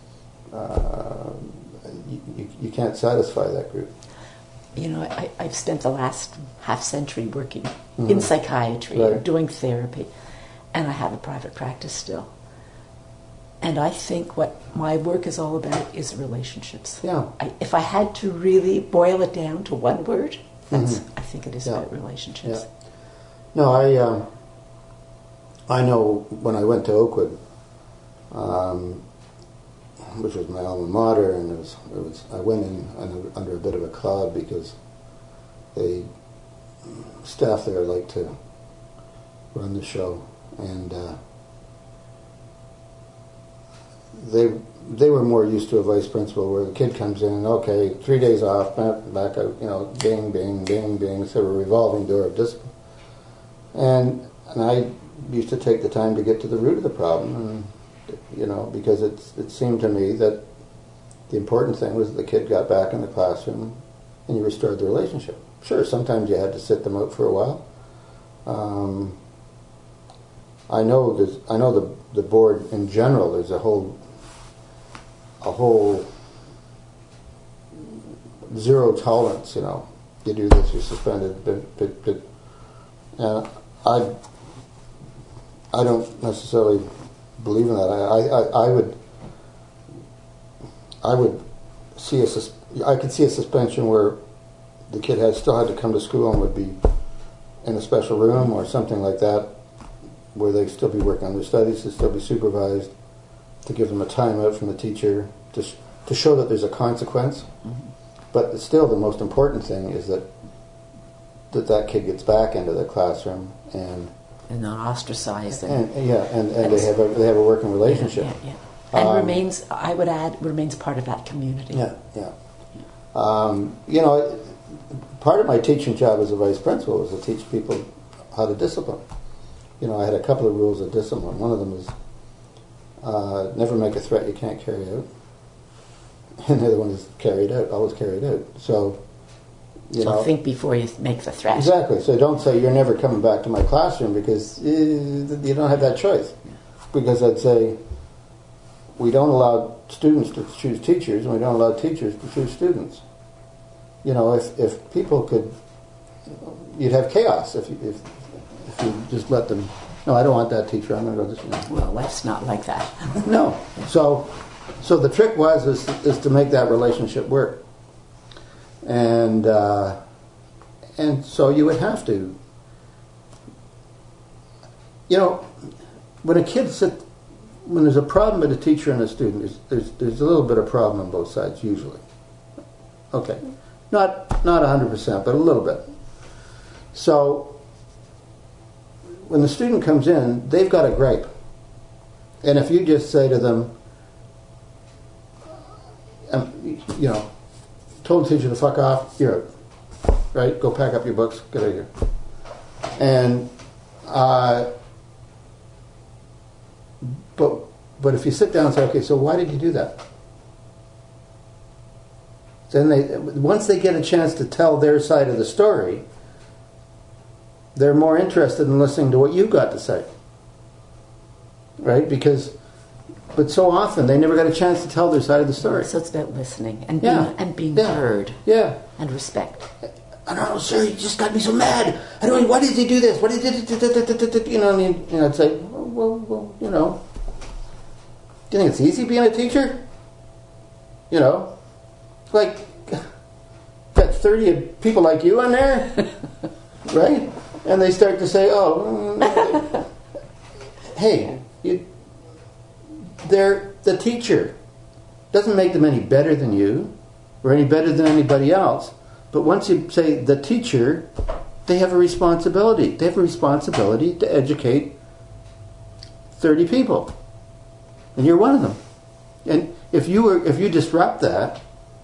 you can't satisfy that group. I've spent the last half century working in psychiatry, right, doing therapy. And I have a private practice still. And I think what my work is all about is relationships. Yeah. If I had to really boil it down to one word, I think it is about relationships. Yeah. No, I know when I went to Oakwood, which was my alma mater, and I went in under a bit of a cloud because the staff there like to run the show. And they were more used to a vice principal where the kid comes in, okay, 3 days off, back out, bing, bing, bing, bing, sort of a revolving door of discipline. And I used to take the time to get to the root of the problem, and because it seemed to me that the important thing was that the kid got back in the classroom and you restored the relationship. Sure, sometimes you had to sit them out for a while. I know the board in general. There's a whole zero tolerance. You do this, you're suspended. But I don't necessarily believe in that. I would see I could see a suspension where the kid still had to come to school and would be in a special room or something like that, where they'd still be working on their studies, they'd still be supervised, to give them a timeout from the teacher, to show that there's a consequence. Mm-hmm. But still, the most important thing is that kid gets back into the classroom and not ostracized. And they have a working relationship. Yeah. And remains, I would add, remains part of that community. Yeah. You know, part of my teaching job as a vice principal was to teach people how to discipline. You know, I had a couple of rules of discipline. One of them is never make a threat you can't carry out. And the other one is carry it out, always carry it out. So, you know, think before you make the threat. Exactly. So don't say you're never coming back to my classroom, because you don't have that choice. Because I'd say we don't allow students to choose teachers, and we don't allow teachers to choose students. You know, if people could, you'd have chaos if you just let them. No, I don't want that teacher. I'm going to go this way. Well, life's not like that. No. So the trick is to make that relationship work, and so you would have to. You know, when there's a problem with a teacher and a student, there's a little bit of problem on both sides usually. Okay, not 100%, but a little bit. So when the student comes in, they've got a gripe, and if you just say to them, you know, told the teacher to fuck off, you're out, right? Go pack up your books, get out of here. And but if you sit down and say, okay, so why did you do that? Then once they get a chance to tell their side of the story, they're more interested in listening to what you've got to say, right? But so often they never got a chance to tell their side of the story. So it's about listening and being Yeah. heard. Yeah. And respect. I don't know, sir, you just got me so mad. I don't know, why did he do this? What did he, you know, and I'd say, well, you know, do you think it's easy being a teacher? You know, like, got 30 people like you in there, right? And they start to say, hey, they're the teacher. Doesn't make them any better than you or any better than anybody else. But once you say the teacher, they have a responsibility. They have a responsibility to educate 30 people. And you're one of them. And if you disrupt that,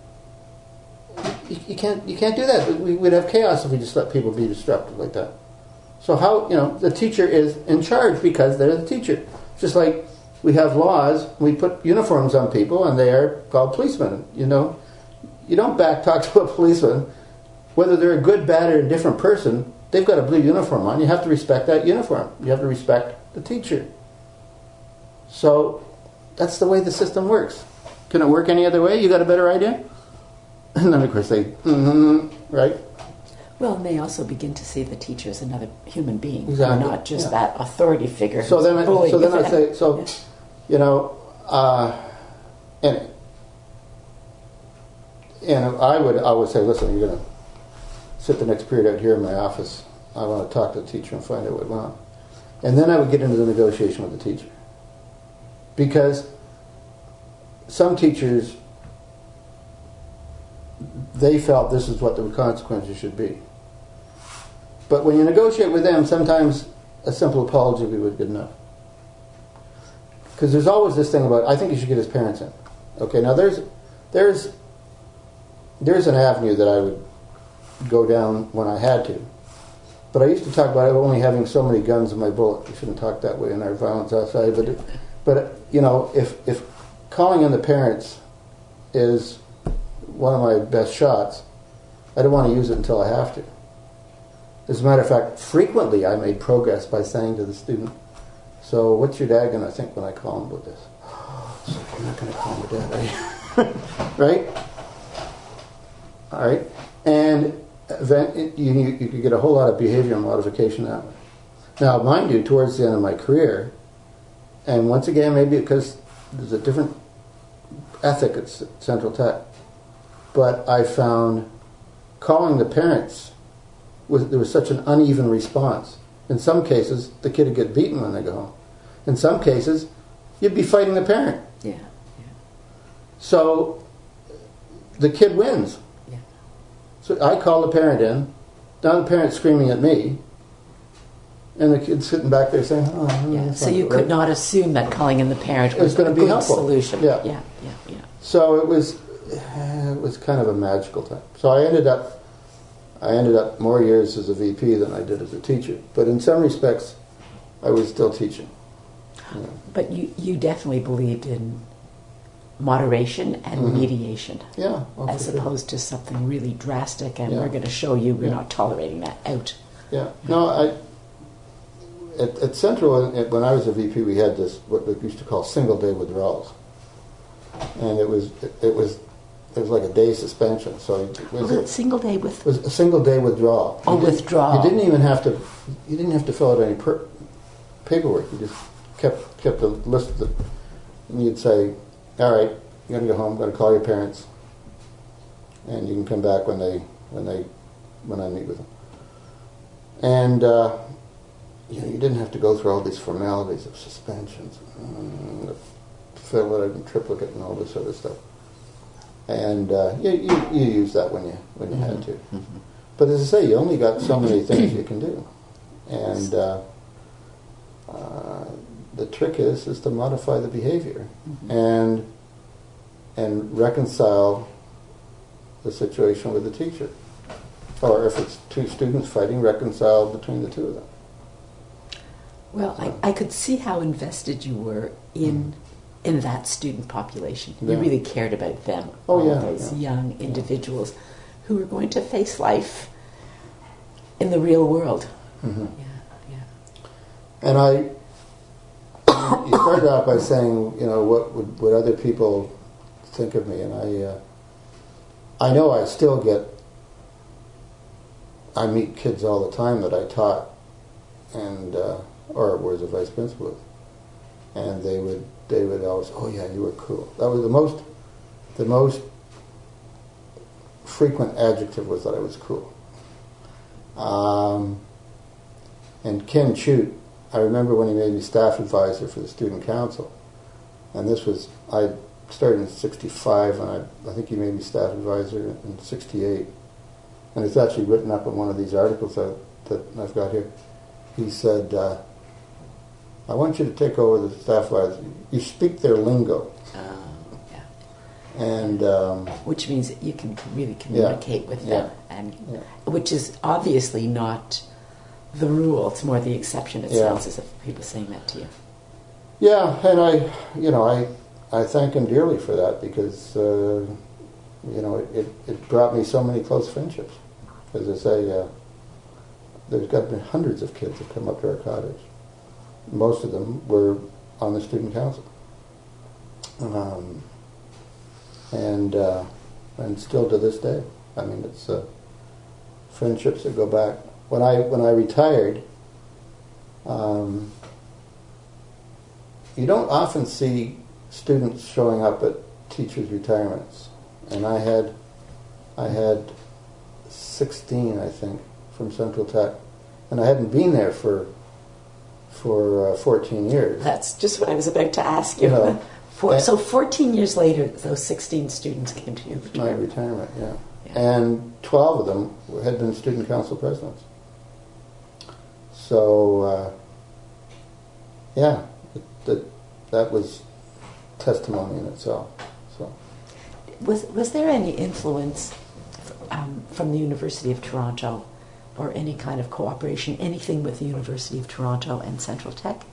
you can't do that. We'd have chaos if we just let people be disruptive like that. So how, you know, the teacher is in charge because they're the teacher. Just like we have laws, we put uniforms on people and they are called policemen. You know, you don't backtalk to a policeman, whether they're a good, bad, or indifferent person. They've got a blue uniform on. You have to respect that uniform. You have to respect the teacher. So that's the way the system works. Can it work any other way? You got a better idea? And then, of course, they, right? Well, and they also begin to see the teacher as another human being, exactly. Not just that authority figure. So then I say, you know, and I would say, listen, you're going to sit the next period out here in my office. I want to talk to the teacher and find out what went on. And then I would get into the negotiation with the teacher. Because some teachers, they felt this is what the consequences should be. But when you negotiate with them, sometimes a simple apology would be good enough. Because there's always this thing about, I think you should get his parents in. Okay, now there's an avenue that I would go down when I had to. But I used to talk about only having so many guns in my bullet. We shouldn't talk that way in our violence outside. But you know, if calling in the parents is one of my best shots, I don't want to use it until I have to. As a matter of fact, frequently I made progress by saying to the student, so what's your dad going to think when I call him about this? So you're not going to call him your dad, are you? Right? All right. And then you could get a whole lot of behavioral modification that way. Now, mind you, towards the end of my career, and once again, maybe because there's a different ethic at Central Tech, but I found calling the parents, there was such an uneven response. In some cases, the kid would get beaten when they go home. In some cases, you'd be fighting the parent. Yeah. So the kid wins. Yeah. So I call the parent in. Now the parent's screaming at me. And the kid's sitting back there saying, So you could not assume that calling in the parent was going to be a good solution. Yeah. So it was kind of a magical time. So I ended up more years as a VP than I did as a teacher. But in some respects, I was still teaching. Yeah. But you definitely believed in moderation and mediation. Yeah. As opposed to something really drastic, and we're going to show you we're not tolerating that out. Yeah. No, at Central, when I was a VP, we had this, what we used to call single-day withdrawals. And it was like a day suspension. So it was a single day with. It was a single day withdrawal. Withdrawal. You didn't even have to. You didn't have to fill out any paperwork. You just kept a list of them, and you'd say, "All right, you're going to go home. I'm going to call your parents, and you can come back when I meet with them." And you didn't have to go through all these formalities of suspensions, fill out a triplicate, and all this other stuff. And you use that when you had to. Mm-hmm. But as I say, you only got so many things you can do, and the trick is to modify the behavior and reconcile the situation with the teacher, or if it's two students fighting, reconcile between the two of them. Well, I could see how invested you were in that student population. You really cared about them. Those young individuals who were going to face life in the real world. Mm-hmm. And you started out by saying, what would other people think of me? And I know I still I meet kids all the time that I taught, and or was a vice principal with, and they would always, "Oh yeah, you were cool." That was the most frequent adjective was that I was cool. And Ken Chute, I remember when he made me staff advisor for the student council, and I started in '65, and I think he made me staff advisor in '68, and it's actually written up in one of these articles that I've got here. He said, "I want you to take over the staff advisor. You speak their lingo." And which means that you can really communicate with them, and which is obviously not the rule. It's more the exception. It sounds as if people saying that to you. Yeah, and I thank him dearly for that, because it brought me so many close friendships. As I say, there's got to be hundreds of kids that come up to our cottage. Most of them were on the student council. And still to this day. I mean, it's friendships that go back. When I retired, you don't often see students showing up at teachers' retirements, and I had 16, I think, from Central Tech, and I hadn't been there for 14 years. That's just what I was about to ask you. So 14 years later, those 16 students came to your retirement. My retirement, yeah. And 12 of them had been student council presidents. So, that was testimony in itself. So, was there any influence from the University of Toronto, or any kind of cooperation, anything with the University of Toronto and Central Tech?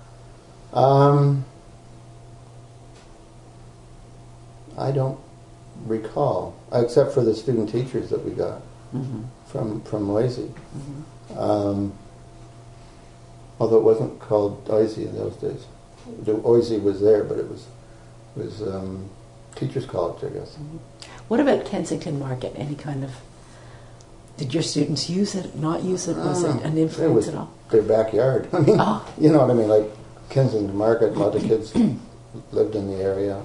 I don't recall, except for the student teachers that we got from Oise. Mm-hmm. Although it wasn't called Oise in those days. The Oise was there, but it was Teachers College, I guess. Mm-hmm. What about Kensington Market? Any kind of... Did your students use it, not use it? Was it an influence at all? Their backyard. I mean, you know what I mean? Like Kensington Market, a lot of kids lived in the area.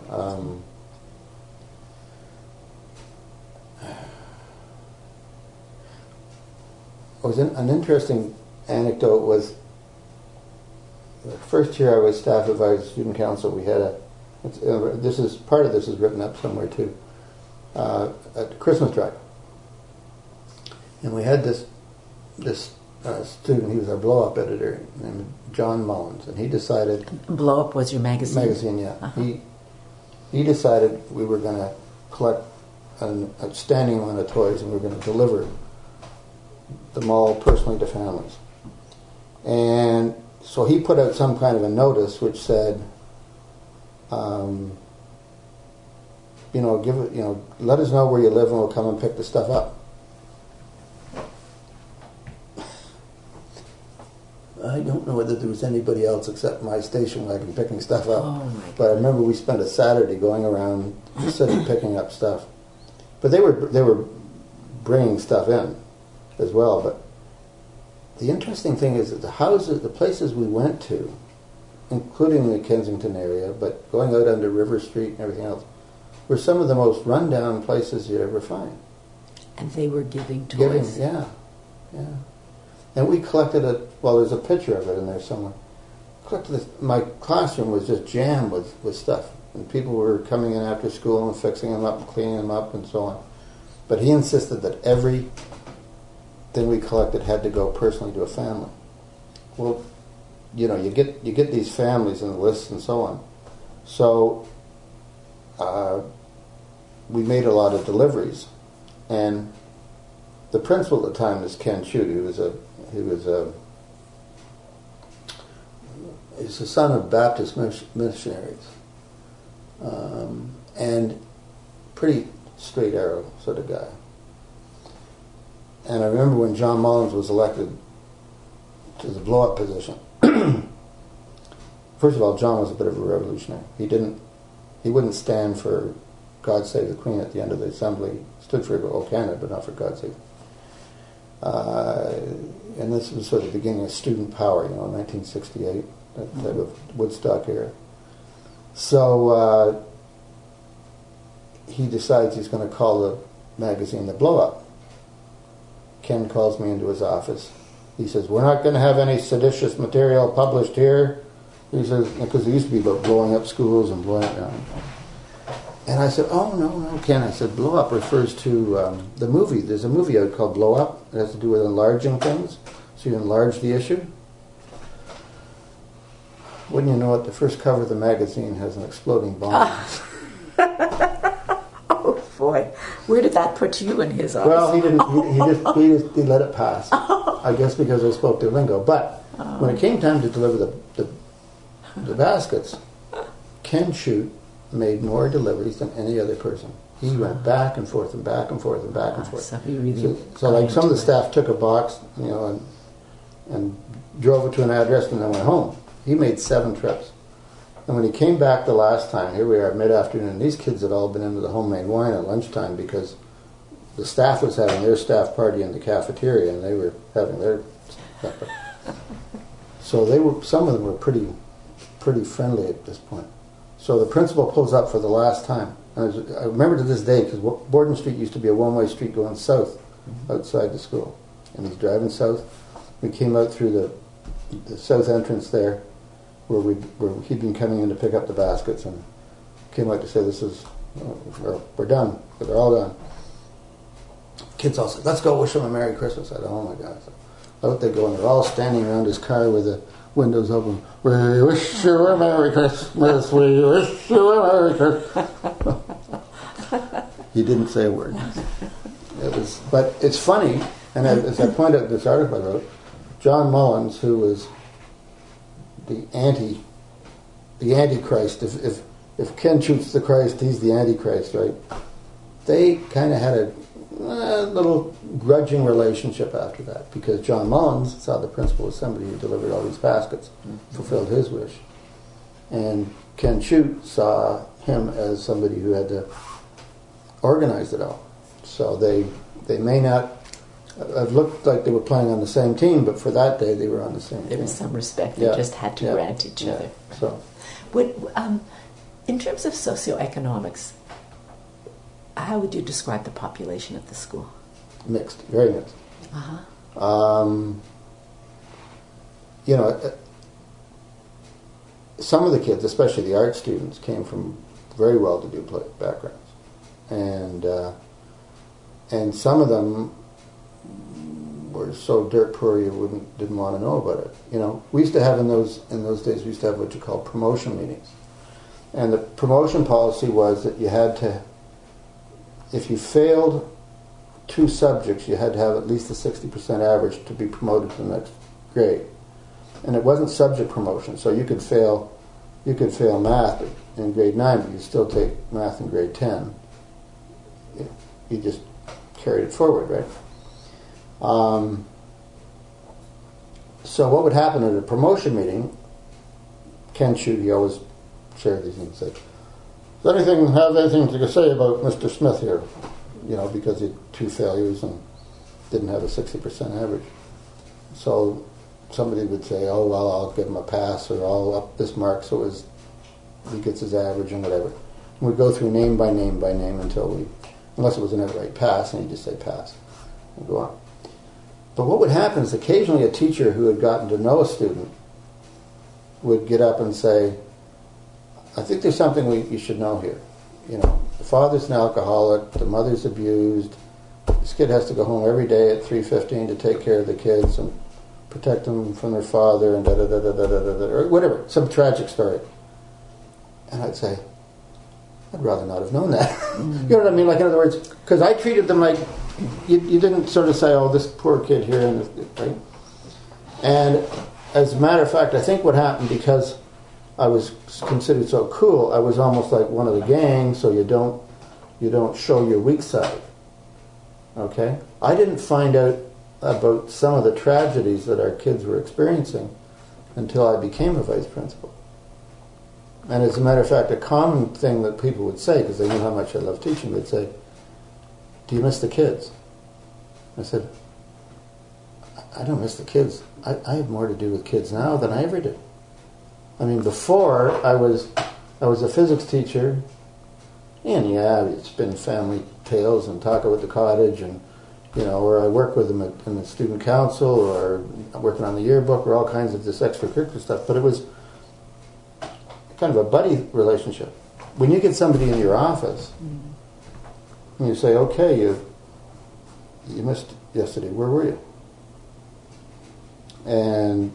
An interesting anecdote was the first year I was staff advisor student council. We had part of this is written up somewhere too, at Christmas drive, and we had this student. He was our blow-up editor, named John Mullins, and he decided. Blow Up was your magazine. Magazine, yeah. Uh-huh. He decided we were going to collect an outstanding amount of toys, and we were going to deliver them all personally to families. And so he put out some kind of a notice which said, let us know where you live and we'll come and pick the stuff up. I don't know whether there was anybody else except my station wagon picking stuff up. Oh my God. But I remember we spent a Saturday going around the city picking up stuff. But they were bringing stuff in as well. But the interesting thing is that the places we went to, including the Kensington area, but going out under River Street and everything else, were some of the most rundown places you'd ever find. And they were giving toys. Yeah. And we collected there's a picture of it in there somewhere. My classroom was just jammed with stuff. And people were coming in after school and fixing them up and cleaning them up and so on. But he insisted that every thing we collected had to go personally to a family. Well, you get these families and the lists and so on. So we made a lot of deliveries. And the principal at the time was Ken Chute. He's the son of Baptist missionaries, and pretty straight arrow sort of guy. And I remember when John Mullins was elected to the blow-up position. First of all, John was a bit of a revolutionary. He wouldn't stand for God Save the Queen at the end of the assembly. He stood for O Canada, but not for God Save. And this was sort of the beginning of student power, 1968, that type of Woodstock era. So he decides he's going to call the magazine The Blow Up. Ken calls me into his office. He says, "We're not going to have any seditious material published here." He says, because it used to be about blowing up schools and blowing it down. And I said, "Oh, no, Ken." I said, "Blow Up refers to the movie. There's a movie out called Blow Up. It has to do with enlarging things. So you enlarge the issue." Wouldn't you know it, the first cover of the magazine has an exploding bomb. Oh, boy. Where did that put you in his office? Well, he let it pass. I guess because I spoke their lingo. But when it came time to deliver the baskets, Ken Chute made more deliveries than any other person. He went back and forth and back and forth and back and forth. So he really so like some of the staff took a box, and drove it to an address and then went home. He made 7 trips. And when he came back the last time, here we are mid-afternoon, these kids had all been into the homemade wine at lunchtime because the staff was having their staff party in the cafeteria and they were having their supper. So some of them were pretty friendly at this point. So the principal pulls up for the last time. And I remember to this day, because Borden Street used to be a one-way street going south outside the school. And he's driving south. We came out through the south entrance there, where he'd been coming in to pick up the baskets, and came out to say, we're done. But they're all done. Kids all said, "Let's go wish him a Merry Christmas." I said, "Oh my God." So out they go, and they're all standing around his car with the windows open. "We wish you a Merry Christmas. We wish you a Merry Christmas." He didn't say a word. But it's funny, and as I point out in this article I wrote, John Mullins, who was the Antichrist. If Ken Chute's the Christ, he's the Antichrist, right? They kind of had a little grudging relationship after that, because John Mullins saw the principal as somebody who delivered all these baskets, fulfilled his wish, and Ken Chute saw him as somebody who had to organize it all. So they may not have looked like they were playing on the same team, but for that day they were on the same team. There was some respect. They just had to grant each other. So, in terms of socioeconomics, how would you describe the population at the school? Mixed, very mixed. Some of the kids, especially the art students, came from very well-to-do backgrounds, and some of them were so dirt poor you didn't want to know about it. You know, we used to have in those days, we used to have what you call promotion meetings. And the promotion policy was that you had to, if you failed 2 subjects, you had to have at least a 60% average to be promoted to the next grade. And it wasn't subject promotion, so you could fail math in grade 9, but you'd still take math in grade 10. You just carried it forward, right? So what would happen at a promotion meeting, Ken Shute, he always shared these things, say, does anything have anything to say about Mr. Smith here? You know, because he had 2 failures and didn't have a 60% average. So somebody would say, oh, well, I'll give him a pass, or I'll up this mark so he gets his average and whatever. And we'd go through name by name by name until unless it was an outright pass, and he'd just say pass and go on. But what would happen is occasionally a teacher who had gotten to know a student would get up and say, I think there's something you should know here. You know, the father's an alcoholic, the mother's abused, this kid has to go home every day at 3:15 to take care of the kids and protect them from their father and da-da-da-da-da-da-da, or whatever, some tragic story. And I'd say, I'd rather not have known that. You know what I mean? Like, in other words, because I treated them like, you didn't sort of say, oh, this poor kid here, and right? And as a matter of fact, I think what happened, because I was considered so cool, I was almost like one of the gang, so you don't show your weak side. Okay? I didn't find out about some of the tragedies that our kids were experiencing until I became a vice principal. And as a matter of fact, a common thing that people would say, because they knew how much I love teaching, they'd say, do you miss the kids? I said, I don't miss the kids. I have more to do with kids now than I ever did. I mean, before, I was a physics teacher, and yeah, it's been family tales and talking with the cottage, and, you know, or I work with them in the student council, or working on the yearbook, or all kinds of this extracurricular stuff, but it was kind of a buddy relationship. When you get somebody in your office, and you say, okay, you missed yesterday, where were you? And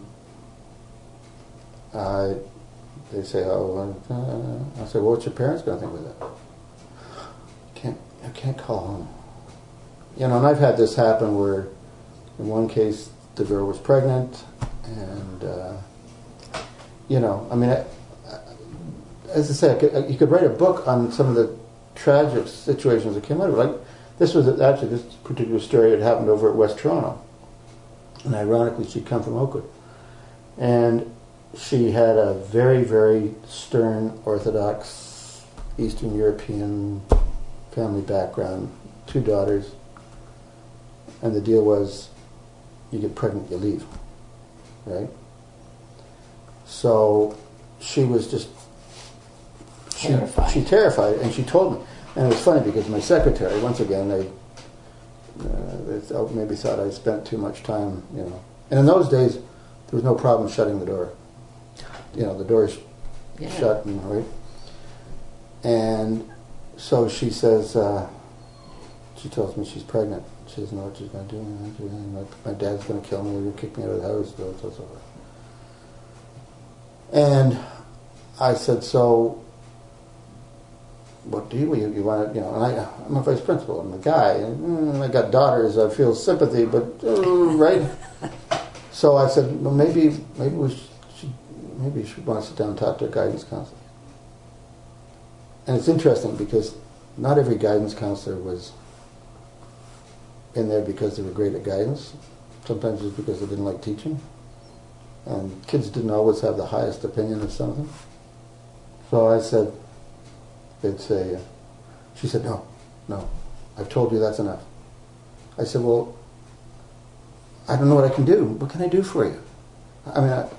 they say, oh, I say, well, what's your parents going to think with that? I can't call home. You know, and I've had this happen where, in one case, the girl was pregnant, and, you know, I mean, as I say, you could write a book on some of the tragic situations that came out of it. Like, this particular story had happened over at West Toronto. And ironically, she'd come from Oakwood. And she had a very, very stern, Orthodox, Eastern European family background, 2 daughters. And the deal was, you get pregnant, you leave. Right? So she was just terrified. She terrified, and she told me. And it was funny because my secretary, once again, they maybe thought I spent too much time, you know. And in those days, there was no problem shutting the door. You know, the door's shut, and right. And so she says, she tells me she's pregnant. She doesn't know what she's going to do. My dad's going to kill me. He's going to kick me out of the house. So. And I said, so what do you want to, you know, and I'm a vice principal, I'm a guy, and I got daughters, I feel sympathy, but, right? So I said, well, maybe she wants to sit down and talk to a guidance counselor. And it's interesting because not every guidance counselor was in there because they were great at guidance. Sometimes it's because they didn't like teaching. And kids didn't always have the highest opinion of something. So I said, they'd say, she said, no, I've told you that's enough. I said, well, I don't know what I can do. What can I do for you? I mean,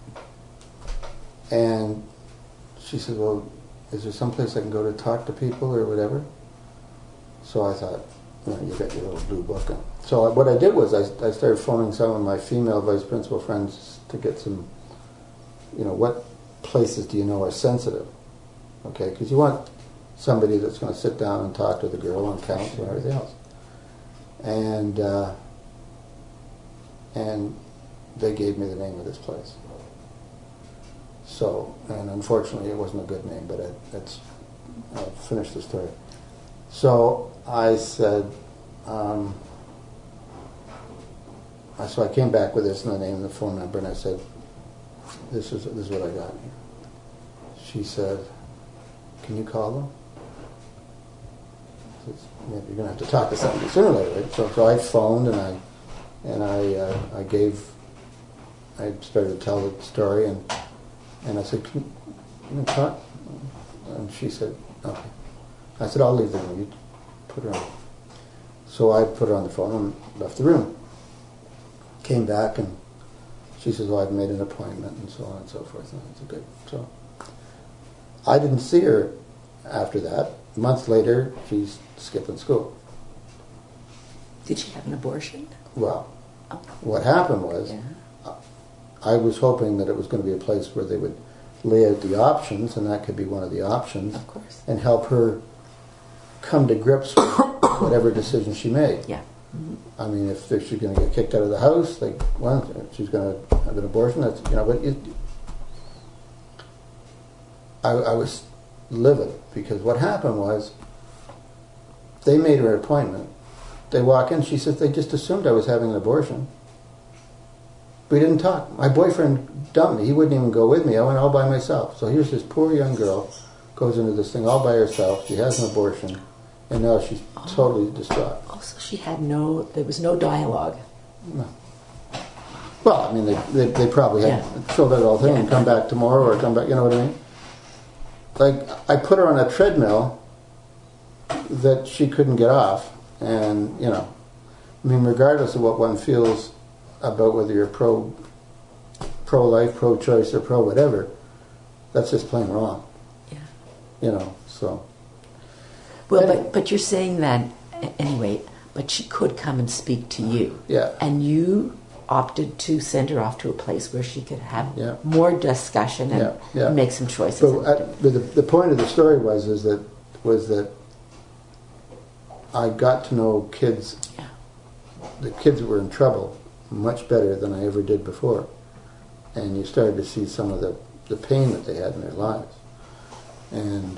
and she said, well, is there some place I can go to talk to people or whatever? So I thought, you know, you got your little blue book. So what I did was I started phoning some of my female vice principal friends to get some, you know, what places do you know are sensitive? Okay, because you want somebody that's going to sit down and talk to the girl and counsel and everything else. And and they gave me the name of this place. So, and unfortunately it wasn't a good name, but I'll finish the story. So I said, so I came back with this and the name and the phone number, and I said, this is what I got here. She said, can you call them? I said, yeah, you're going to have to talk to somebody sooner or later, right? So I phoned and I started to tell the story, and I said, can you talk? And she said, okay. I said, I'll leave the room. You put her on. So I put her on the phone and left the room. Came back and she says, I've made an appointment and so on and so forth. And I said, good. So I didn't see her after that. A month later, she's skipping school. Did she have an abortion? Well, what happened was, I was hoping that it was going to be a place where they would lay out the options, and that could be one of the options, of course, and help her come to grips with whatever decision she made. Yeah. Mm-hmm. I mean, if she's going to get kicked out of the house, like, well, if she's going to have an abortion, that's, but I was livid, because what happened was, they made her an appointment. They walk in, she says, they just assumed I was having an abortion. We didn't talk. My boyfriend dumped me. He wouldn't even go with me. I went all by myself. So here's this poor young girl, goes into this thing all by herself. She has an abortion, and now she's totally distraught. Also, there was no dialogue. No. Well, I mean, they probably had filled out all the thing and come back tomorrow or come back, you know what I mean? Like, I put her on a treadmill that she couldn't get off, and, I mean, regardless of what one feels about whether you're pro-life, pro-choice, or pro-whatever, that's just plain wrong. Yeah. So. Well, anyway. But you're saying that, anyway, but she could come and speak to you. Yeah. And you opted to send her off to a place where she could have more discussion and make some choices. But the point of the story was that I got to know kids, the kids that were in trouble, much better than I ever did before. And you started to see some of the pain that they had in their lives. And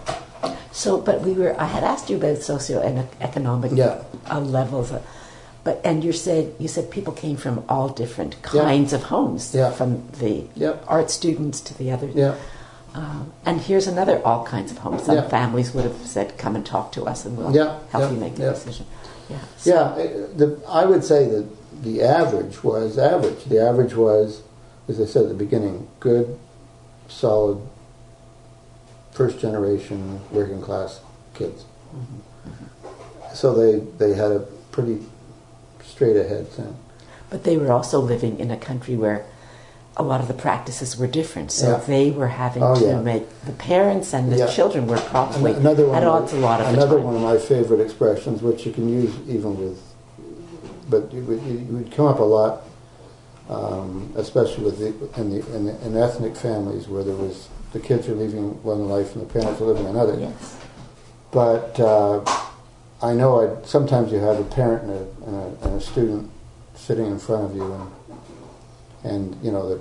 I had asked you about socioeconomic levels, and you said people came from all different kinds of homes, from the art students to the others. Yeah. And here's another all kinds of homes. Some families would have said, come and talk to us and we'll help you make a decision. Yeah. So. I would say that the average was average. The average was, as I said at the beginning, good, solid, first-generation, working-class kids. Mm-hmm. So they had a pretty straight-ahead thing. But they were also living in a country where a lot of the practices were different. So they were having to make, the parents and the children were probably at odds a lot of the time. Another one of my favorite expressions, which you can use even with, but it would come up a lot, especially with in ethnic families where there was, the kids are leaving one life and the parents are living another. Yes. But I know sometimes you have a parent and a student sitting in front of you, and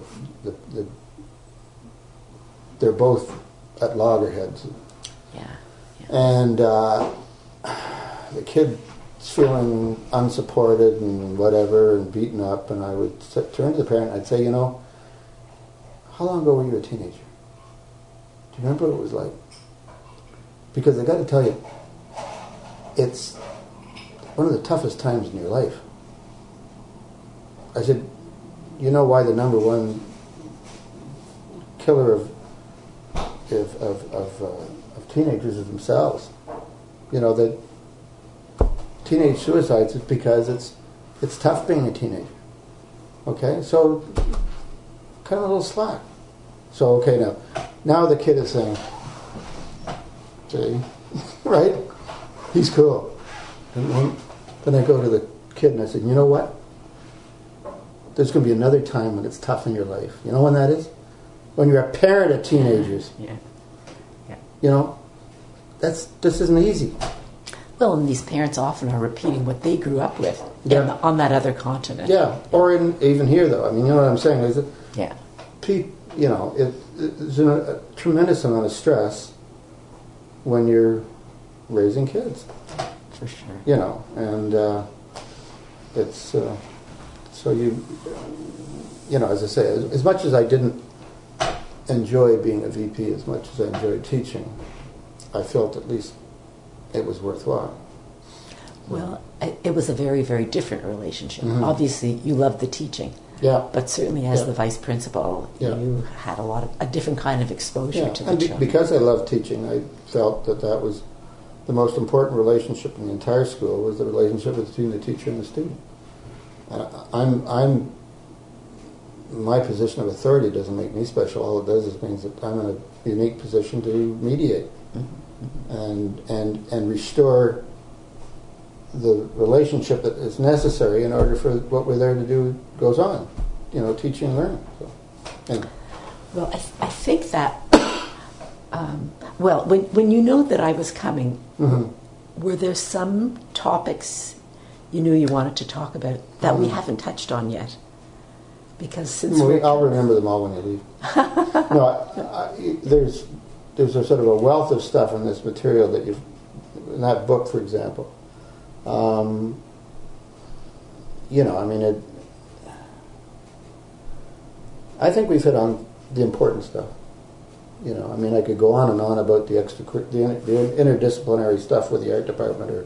they're both at loggerheads. Yeah. And the kid's feeling unsupported and whatever and beaten up, and I would turn to the parent and I'd say, how long ago were you a teenager? Do you remember what it was like? Because I got to tell you, it's one of the toughest times in your life. I said, you know why the number one killer of teenagers is themselves. That teenage suicides is because it's tough being a teenager. Okay, so cut him a little slack. So okay, now the kid is saying, "See, right? He's cool." And then I go to the kid and I said, "You know what? There's going to be another time when it's tough in your life. You know when that is? When you're a parent of teenagers. Yeah. This isn't easy." Well, and these parents often are repeating what they grew up with on that other continent. Yeah, or even here, though. I mean, you know what I'm saying? Is it? Yeah. There's a tremendous amount of stress when you're raising kids. For sure. And it's so as I say, as much as I didn't enjoy being a VP as much as I enjoyed teaching, I felt at least it was worthwhile. Well, it was a very, very different relationship. Mm-hmm. Obviously, you loved the teaching. Yeah. But certainly as the vice principal, you had a different kind of exposure to the children. Because I loved teaching, I felt that was the most important relationship in the entire school, was the relationship between the teacher and the student. My position of authority doesn't make me special. All it does is means that I'm in a unique position to mediate and restore the relationship that is necessary in order for what we're there to do goes on. Teaching and learning. So, anyway. Well, I think that when you know that I was coming, were there some topics you knew you wanted to talk about that we haven't touched on yet? Because since I'll remember them all when you leave. No, there's a sort of a wealth of stuff in this material that in that book, for example. I think we've hit on the important stuff. I could go on and on about the interdisciplinary stuff with the art department,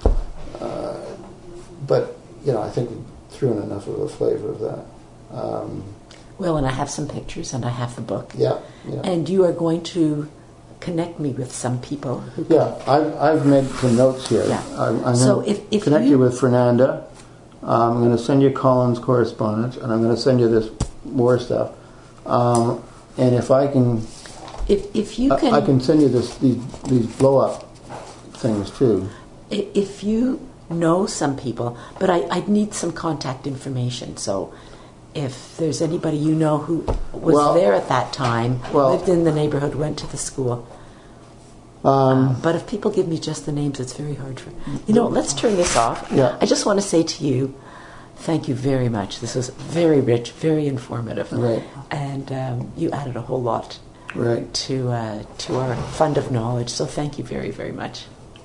but I think we threw in enough of a flavor of that. Well, and I have some pictures, and I have the book. Yeah. And you are going to connect me with some people. I've made some notes here. Yeah. I'm going to connect you with Fernanda. I'm going to send you Colin's correspondence, and I'm going to send you this war stuff. And if I can, I can send you these blow up things too. If you know some people, but I'd need some contact information. So if there's anybody you know who was there at that time, lived in the neighborhood, went to the school. But if people give me just the names, it's very hard for... let's turn this off. Yeah. I just want to say to you, thank you very much. This was very rich, very informative. Right. And you added a whole lot right. to our fund of knowledge. So thank you very, very much.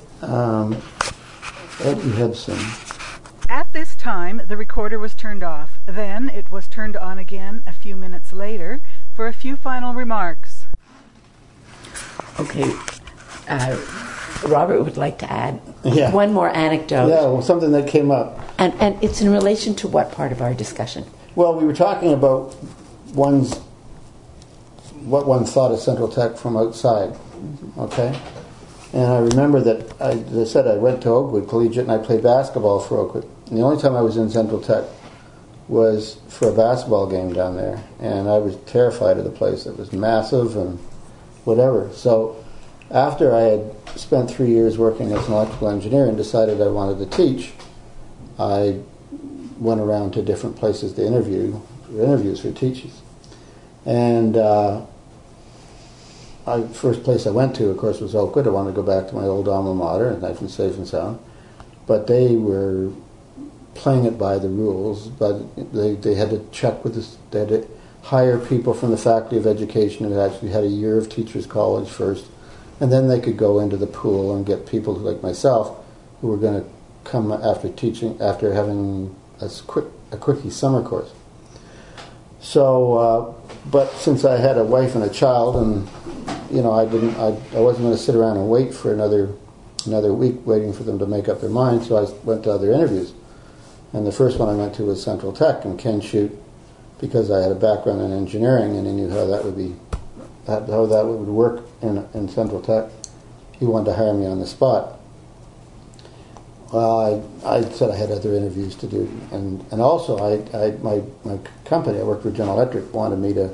Eddie Hudson. At this time, the recorder was turned off. Then it was turned on again a few minutes later for a few final remarks. Okay. Robert would like to add one more anecdote. Yeah, well, something that came up. And it's in relation to what part of our discussion? Well, we were talking about what one thought of Central Tech from outside, okay? And I remember that, as I said, I went to Oakwood Collegiate and I played basketball for Oakwood. And the only time I was in Central Tech was for a basketball game down there. And I was terrified of the place. It was massive and whatever. So after I had spent 3 years working as an electrical engineer and decided I wanted to teach, I went around to different places to interviews for teachers. And first place I went to, of course, was Oakwood. I wanted to go back to my old alma mater, nice and safe and sound. But they were playing it by the rules. But they had to check with this. They had to hire people from the Faculty of Education who actually had a year of teachers' college first, and then they could go into the pool and get people like myself who were going to come after having a quickie summer course. So, but since I had a wife and a child, and I wasn't going to sit around and wait for another week waiting for them to make up their mind. So I went to other interviews, and the first one I went to was Central Tech, and Ken Shute, because I had a background in engineering and he knew how that would work in Central Tech, he wanted to hire me on the spot. Well, I said I had other interviews to do, and also my company, I worked for General Electric, wanted me to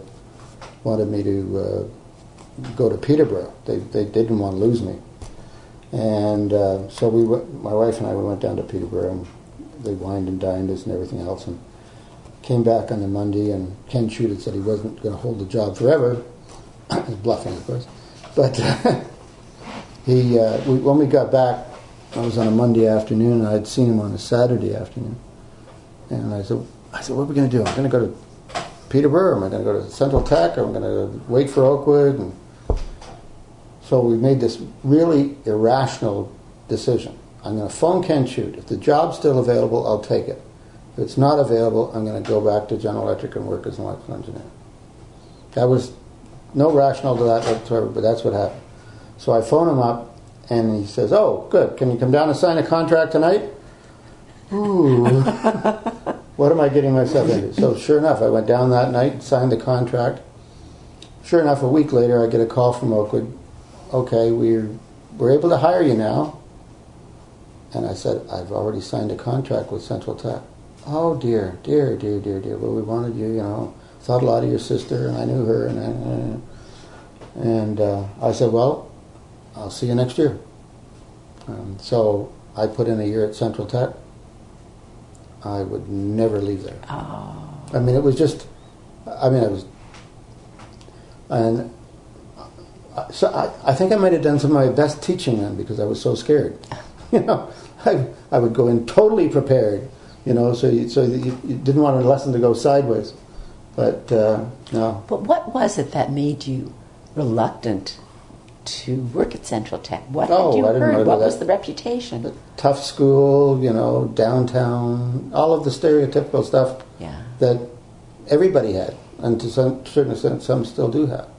go to Peterborough. They didn't want to lose me, and so my wife and I went down to Peterborough, and they wined and dined us and everything else, and came back on the Monday. And Ken Shute had said he wasn't going to hold the job forever. He was bluffing, of course, but when we got back I was on a Monday afternoon, and I'd seen him on a Saturday afternoon. And I said, what are we going to do? I'm going to go to Peterborough, am I going to go to Central Tech, or am I going to wait for Oakwood? And so we made this really irrational decision. I'm going to phone Ken Chute. If the job's still available, I'll take it. If it's not available, I'm going to go back to General Electric and work as an electrical engineer. That was no rationale to that whatsoever, but that's what happened. So I phone him up, and he says, oh, good, can you come down and sign a contract tonight? Ooh, what am I getting myself into? So sure enough, I went down that night, signed the contract. Sure enough, a week later, I get a call from Oakwood. Okay, we're able to hire you now. And I said, I've already signed a contract with Central Tech. Oh dear. Well, we wanted you, thought a lot of your sister, and I knew her, and I said, well, I'll see you next year. So I put in a year at Central Tech. I would never leave there. Oh. I mean, it was just, and so I think I might have done some of my best teaching then because I was so scared. I would go in totally prepared, so you didn't want a lesson to go sideways. But no. But what was it that made you reluctant to work at Central Tech? What had you heard? What was the reputation? A tough school, downtown, all of the stereotypical stuff that everybody had, and to some certain extent, some still do have.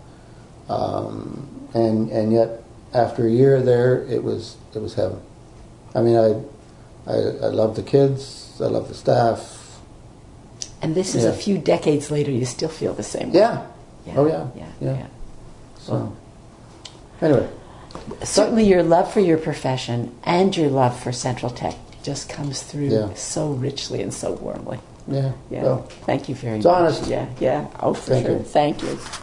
And yet, after a year there, it was heaven. I mean, I love the kids, I love the staff. And this is a few decades later, you still feel the same way. Yeah. Oh, yeah. So, anyway. Certainly your love for your profession and your love for Central Tech just comes through so richly and so warmly. Yeah. Well, thank you very much. It's honest. Yeah. Oh, for sure. Thank you.